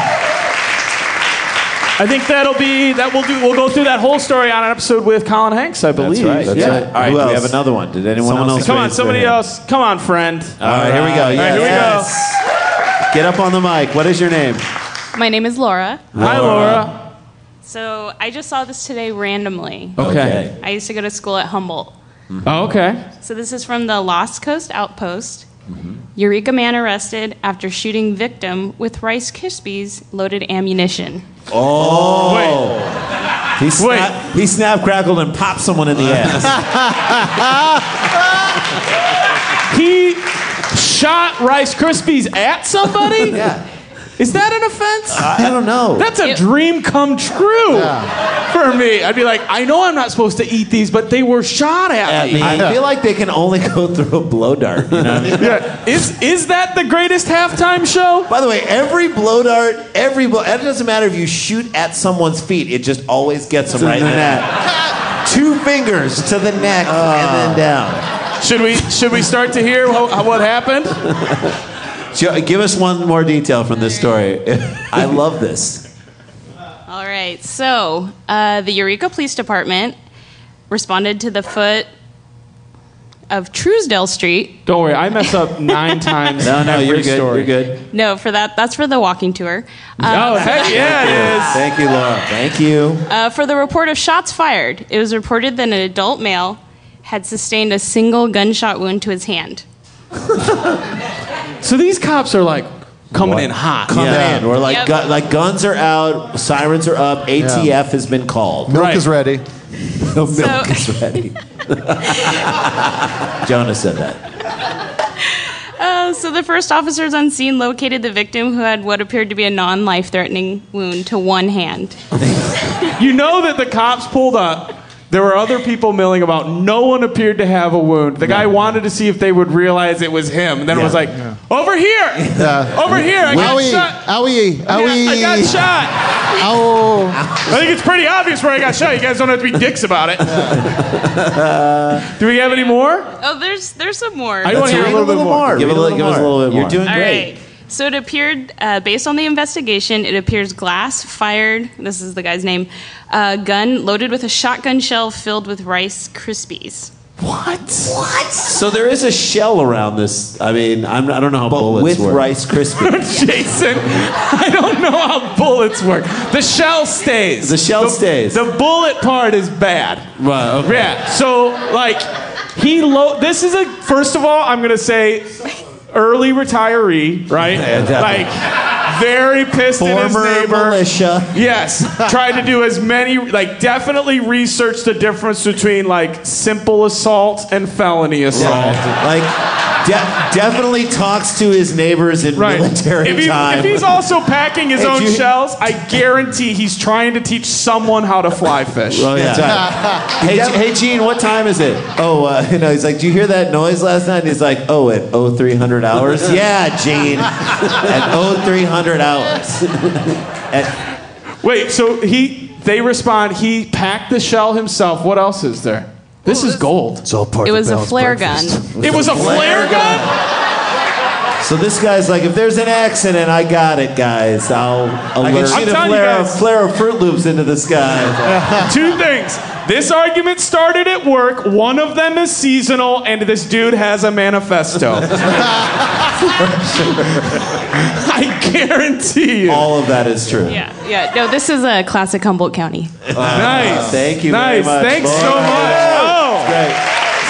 I think that'll be that. We'll do. We'll go through that whole story on an episode with Colin Hanks, I believe. That's right. Yeah. All right, Who do else? we have another one. Did anyone Someone else? else Come on, raised somebody their hand. else. Come on, friend. All right, here we go. All right, Yes. here we go. Yes. Get up on the mic. What is your name? My name is Laura. Hi, Laura. So I just saw this today randomly. Okay. I used to go to school at Humboldt. Oh, okay. So this is from the Lost Coast Outpost. Eureka man arrested after shooting victim with Rice Krispies loaded ammunition. Oh. Wait. He, snap, he snap, crackled, and popped someone in the ass. He shot Rice Krispies at somebody? Yeah. Is that an offense? I don't know. That's a It- dream come true for me. I'd be like, I know I'm not supposed to eat these, but they were shot at me. I feel like they can only go through a blow dart. You know what I mean? Yeah. Is is that the greatest halftime show? By the way, every blow dart, every blow, it doesn't matter if you shoot at someone's feet, it just always gets them right in the neck. Two fingers to the neck and then down. Should we should we start to hear what, what happened? Jo- Give us one more detail from this story. I love this. All right. So uh, the Eureka Police Department responded to the foot of Truesdale Street. Don't worry, I mess up nine times. No, no, every you're good. story. You're good. No, for that, that's for the walking tour. Uh, Oh heck yeah, it is. Thank you, Laura. Thank you. Uh, for the report of shots fired, it was reported that an adult male had sustained a single gunshot wound to his hand. So these cops are like coming in hot. Come Yeah. in. We're like, Yep. gu- like guns are out, sirens are up, A T F has been called. Milk Right. is ready. Milk So- is ready. Jonah said that. Uh, so the first officers on scene located the victim, who had what appeared to be a non-life-threatening wound to one hand. You know that the cops pulled up. There were other people milling about. No one appeared to have a wound. The guy wanted to see if they would realize it was him. And then it was like, over here! Over here! I got Owie, shot! owie, owie. I got shot! Ow. I think it's pretty obvious where I got shot. You guys don't have to be dicks about it. Do we have any more? Oh, there's there's some more. I want to hear a little bit more. Give, Read a a little, little give us a more. little bit more. You're doing All great. right. So it appeared, uh, based on the investigation, it appears glass fired, this is the guy's name, a gun loaded with a shotgun shell filled with Rice Krispies. What? What? So there is a shell around this. I mean, I'm, I don't know how But bullets with work. Rice Krispies. Jason, I don't know how bullets work. The shell stays. The shell stays. The bullet part is bad. Right, okay. Yeah. So like he lo- this is a first of all, I'm going to say early retiree, right? Like very pissed at his Former neighbor. militia. Yes, tried to do as many, like, definitely research the difference between, like, simple assault and felony assault. Like, de- definitely talks to his neighbors in Right. military If, he, time. if he's also packing his Hey, own do you- shells, I guarantee he's trying to teach someone how to fly fish. Oh, yeah. hey, G- hey, Gene, what time is it? Oh, uh, you know, he's like, did you hear that noise last night? And he's like, oh, at oh three hundred hours? Yeah, Gene, at oh three hundred hours. At- Wait, so he, they respond, he packed the shell himself. What else is there? This is gold. It's all part It of was a Bell's flare breakfast. gun. It was a flare gun? so this guy's like, if there's an accident, I got it, guys. I'll alert. I'm I can shoot a telling you flare, guys. flare of Fruit Loops into the sky. Two things. This argument started at work. One of them is seasonal, and this dude has a manifesto. I guarantee you. All of that is true. Yeah, yeah. No, this is a classic Humboldt County. Nice. Thank you Nice. very much. Thanks so Laura. much. Oh, Great. solid.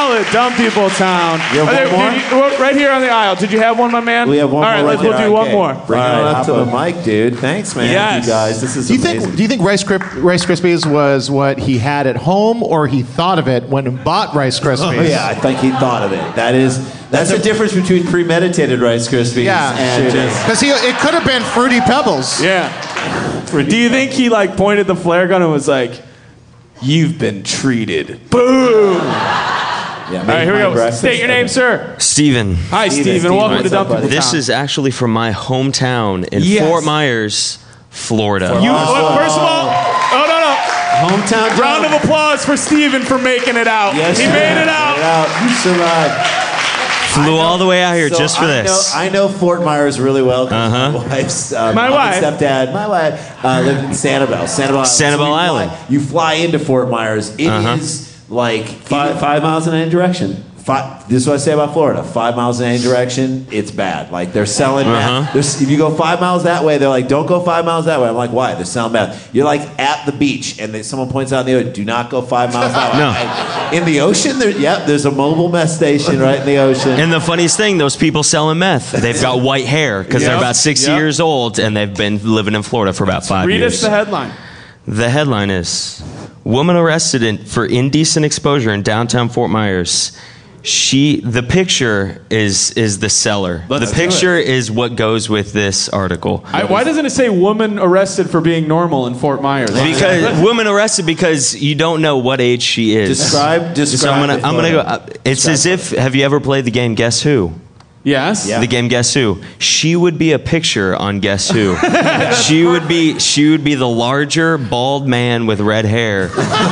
solid. Dumb People Town. You have Are one more? did you- well, right here on the aisle. Did you have one, my man? We have one All right, more. let's, right we'll there. do one Okay. more. Bring All it right, up to the hop mic, dude. Thanks, man. Yes. You guys, this is Do you amazing. think? Do you think Rice, Cri- Rice Krispies was what he had at home, or he thought of it when he bought Rice Krispies? Oh, yeah, I think he thought of it. That is, that's the difference between premeditated Rice Krispies Yeah, and just. because he it could have been Fruity Pebbles. Yeah. Do you think he like pointed the flare gun and was like, "You've been treated"? Boom. Yeah, All right, here we go. State your name, sir. Steven. Hi, Steven, Steven. Steven, Welcome to what's Dumb up, buddy? People This Town. is actually from my hometown in Yes. Fort Myers, Florida. You, well, first of all, oh no no. Hometown Round of applause for Steven for making it out. Yes, he you made did. it out. Made it out. You survived. Flew all the way out here So just for I this. Know, I know Fort Myers really well. 'Cause Uh-huh. My wife's uh, My mom wife. and stepdad. My wife uh, lived in Sanibel. Sanibel Island. Sanibel So you fly- Island. You fly into Fort Myers. It is Uh-huh. like five, five miles in any direction. Five, this is what I say about Florida. Five miles in any direction, it's bad. Like they're selling Uh-huh. meth. There's- If you go five miles that way, they're like, "Don't go five miles that way." I'm like, "Why?" They're selling meth. You're like at the beach, and they, someone points out in the ocean, "Do not go five miles that way." No. I- in the ocean, there, yep, there's a mobile meth station right in the ocean. And the funniest thing, those people selling meth, they've got white hair because they're Yep. about sixty Yep. years old and they've been living in Florida for about five Read years. us the headline. The headline is Woman arrested in, for indecent exposure in downtown Fort Myers. She the picture is is the seller. Let's the do picture is what goes with this article. I, why doesn't it say woman arrested for being normal in Fort Myers? Because woman arrested because you don't know what age she is. Describe, describe. So I'm gonna the I'm gonna go. photo. Uh, it's as if have you ever played the game Guess Who? Yes. Yeah. The game Guess Who. She would be a picture on Guess Who. she would be she would be the larger bald man with red hair.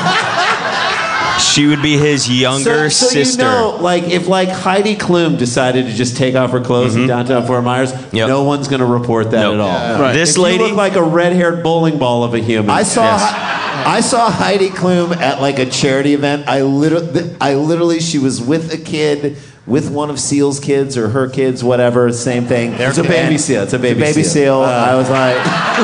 She would be his younger so, so sister. you know, like if like Heidi Klum decided to just take off her clothes in downtown Fort Myers, Yep. no one's going to report that Nope. at all. Yeah. Right. This If you lady- look like a red-haired bowling ball of a human. I saw. Yes. I saw Heidi Klum at like a charity event. I literally, I literally, she was with a kid. With one of Seal's kids or her kids, whatever, same thing. It's a baby seal. It's a baby, baby seal. I was like,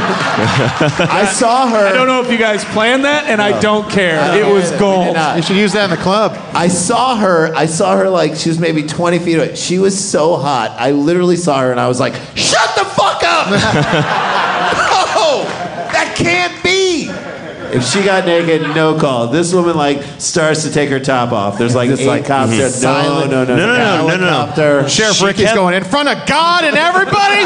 I saw her. I don't know if you guys planned that, and I don't care. It was gold. You should use that in the club. I saw her. I saw her like she was maybe twenty feet away. She was so hot. I literally saw her and I was like, "Shut the fuck up!" No, that can't be. If she got naked, no call. This woman like starts to take her top off. There's like eight like cops there. No, no, no, No, no, no, no, no, no. Helicopter. Sheriff She Ricky's kept- going in front of God and everybody.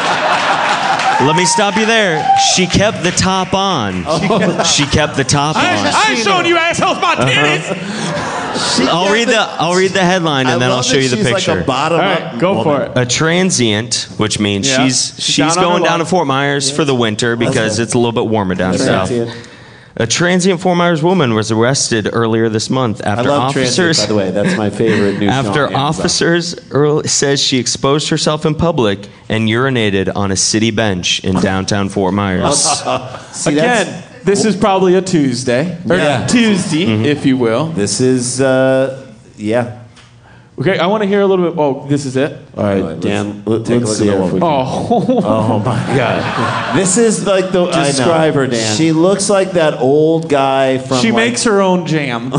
Let me stop you there. She kept the top on. She kept the top on. I, I showed you assholes my titties. I'll read the I'll read the headline and I then I'll love show that you the she's picture. Like a bottom All up right, go for woman. it. A transient, which means Yeah. she's She's she's down on her going down to luck. Fort Myers for the winter because it's a little bit warmer down south. Transient. A transient Fort Myers woman was arrested earlier this month I after love transient, officers by the way. That's my favorite new song. after on Amazon. officers early, says she exposed herself in public and urinated on a city bench in downtown Fort Myers. See, that's- Again, this is probably a Tuesday. Or Yeah. Tuesday, if you will. This is, uh, yeah. Okay, I want to hear a little bit. Oh, this is it? All right, Dan, let, take a let's look see at the if we woman. can- Oh. Oh my God! This is like the Describe her, Dan. She looks like that old guy from. She like, makes her own jam.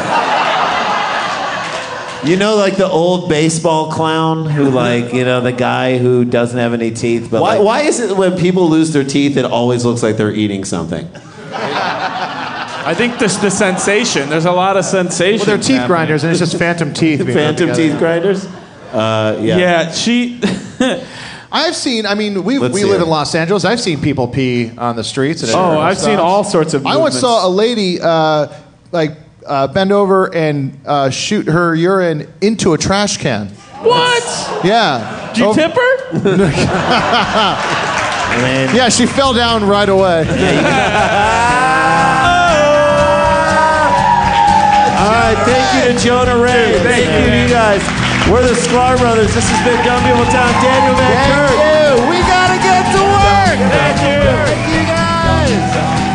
You know, like the old baseball clown who, like, you know, the guy who doesn't have any teeth. But why? like- why is it when people lose their teeth, it always looks like they're eating something? I think there's the sensation. There's a lot of sensation. Well, they're teeth grinders, and it's just phantom teeth. being put Phantom together. teeth grinders. Uh, yeah. Yeah, she. I've seen. I mean, we Let's we see live it. in Los Angeles. I've seen people pee on the streets. And Oh, and I've seen stuff. all sorts of I once movements. saw a lady uh, like uh, bend over and uh, shoot her urine into a trash can. What? Yeah. Did you Oh, tip her? I mean, Yeah, she fell down right away. all right, thank you to Jonah Ray. Thank you to you guys. We're the Sklar Brothers. This has been Dumb People Town. Daniel Van Thank Kirk. you. We gotta get to work. Thank you. Thank you guys.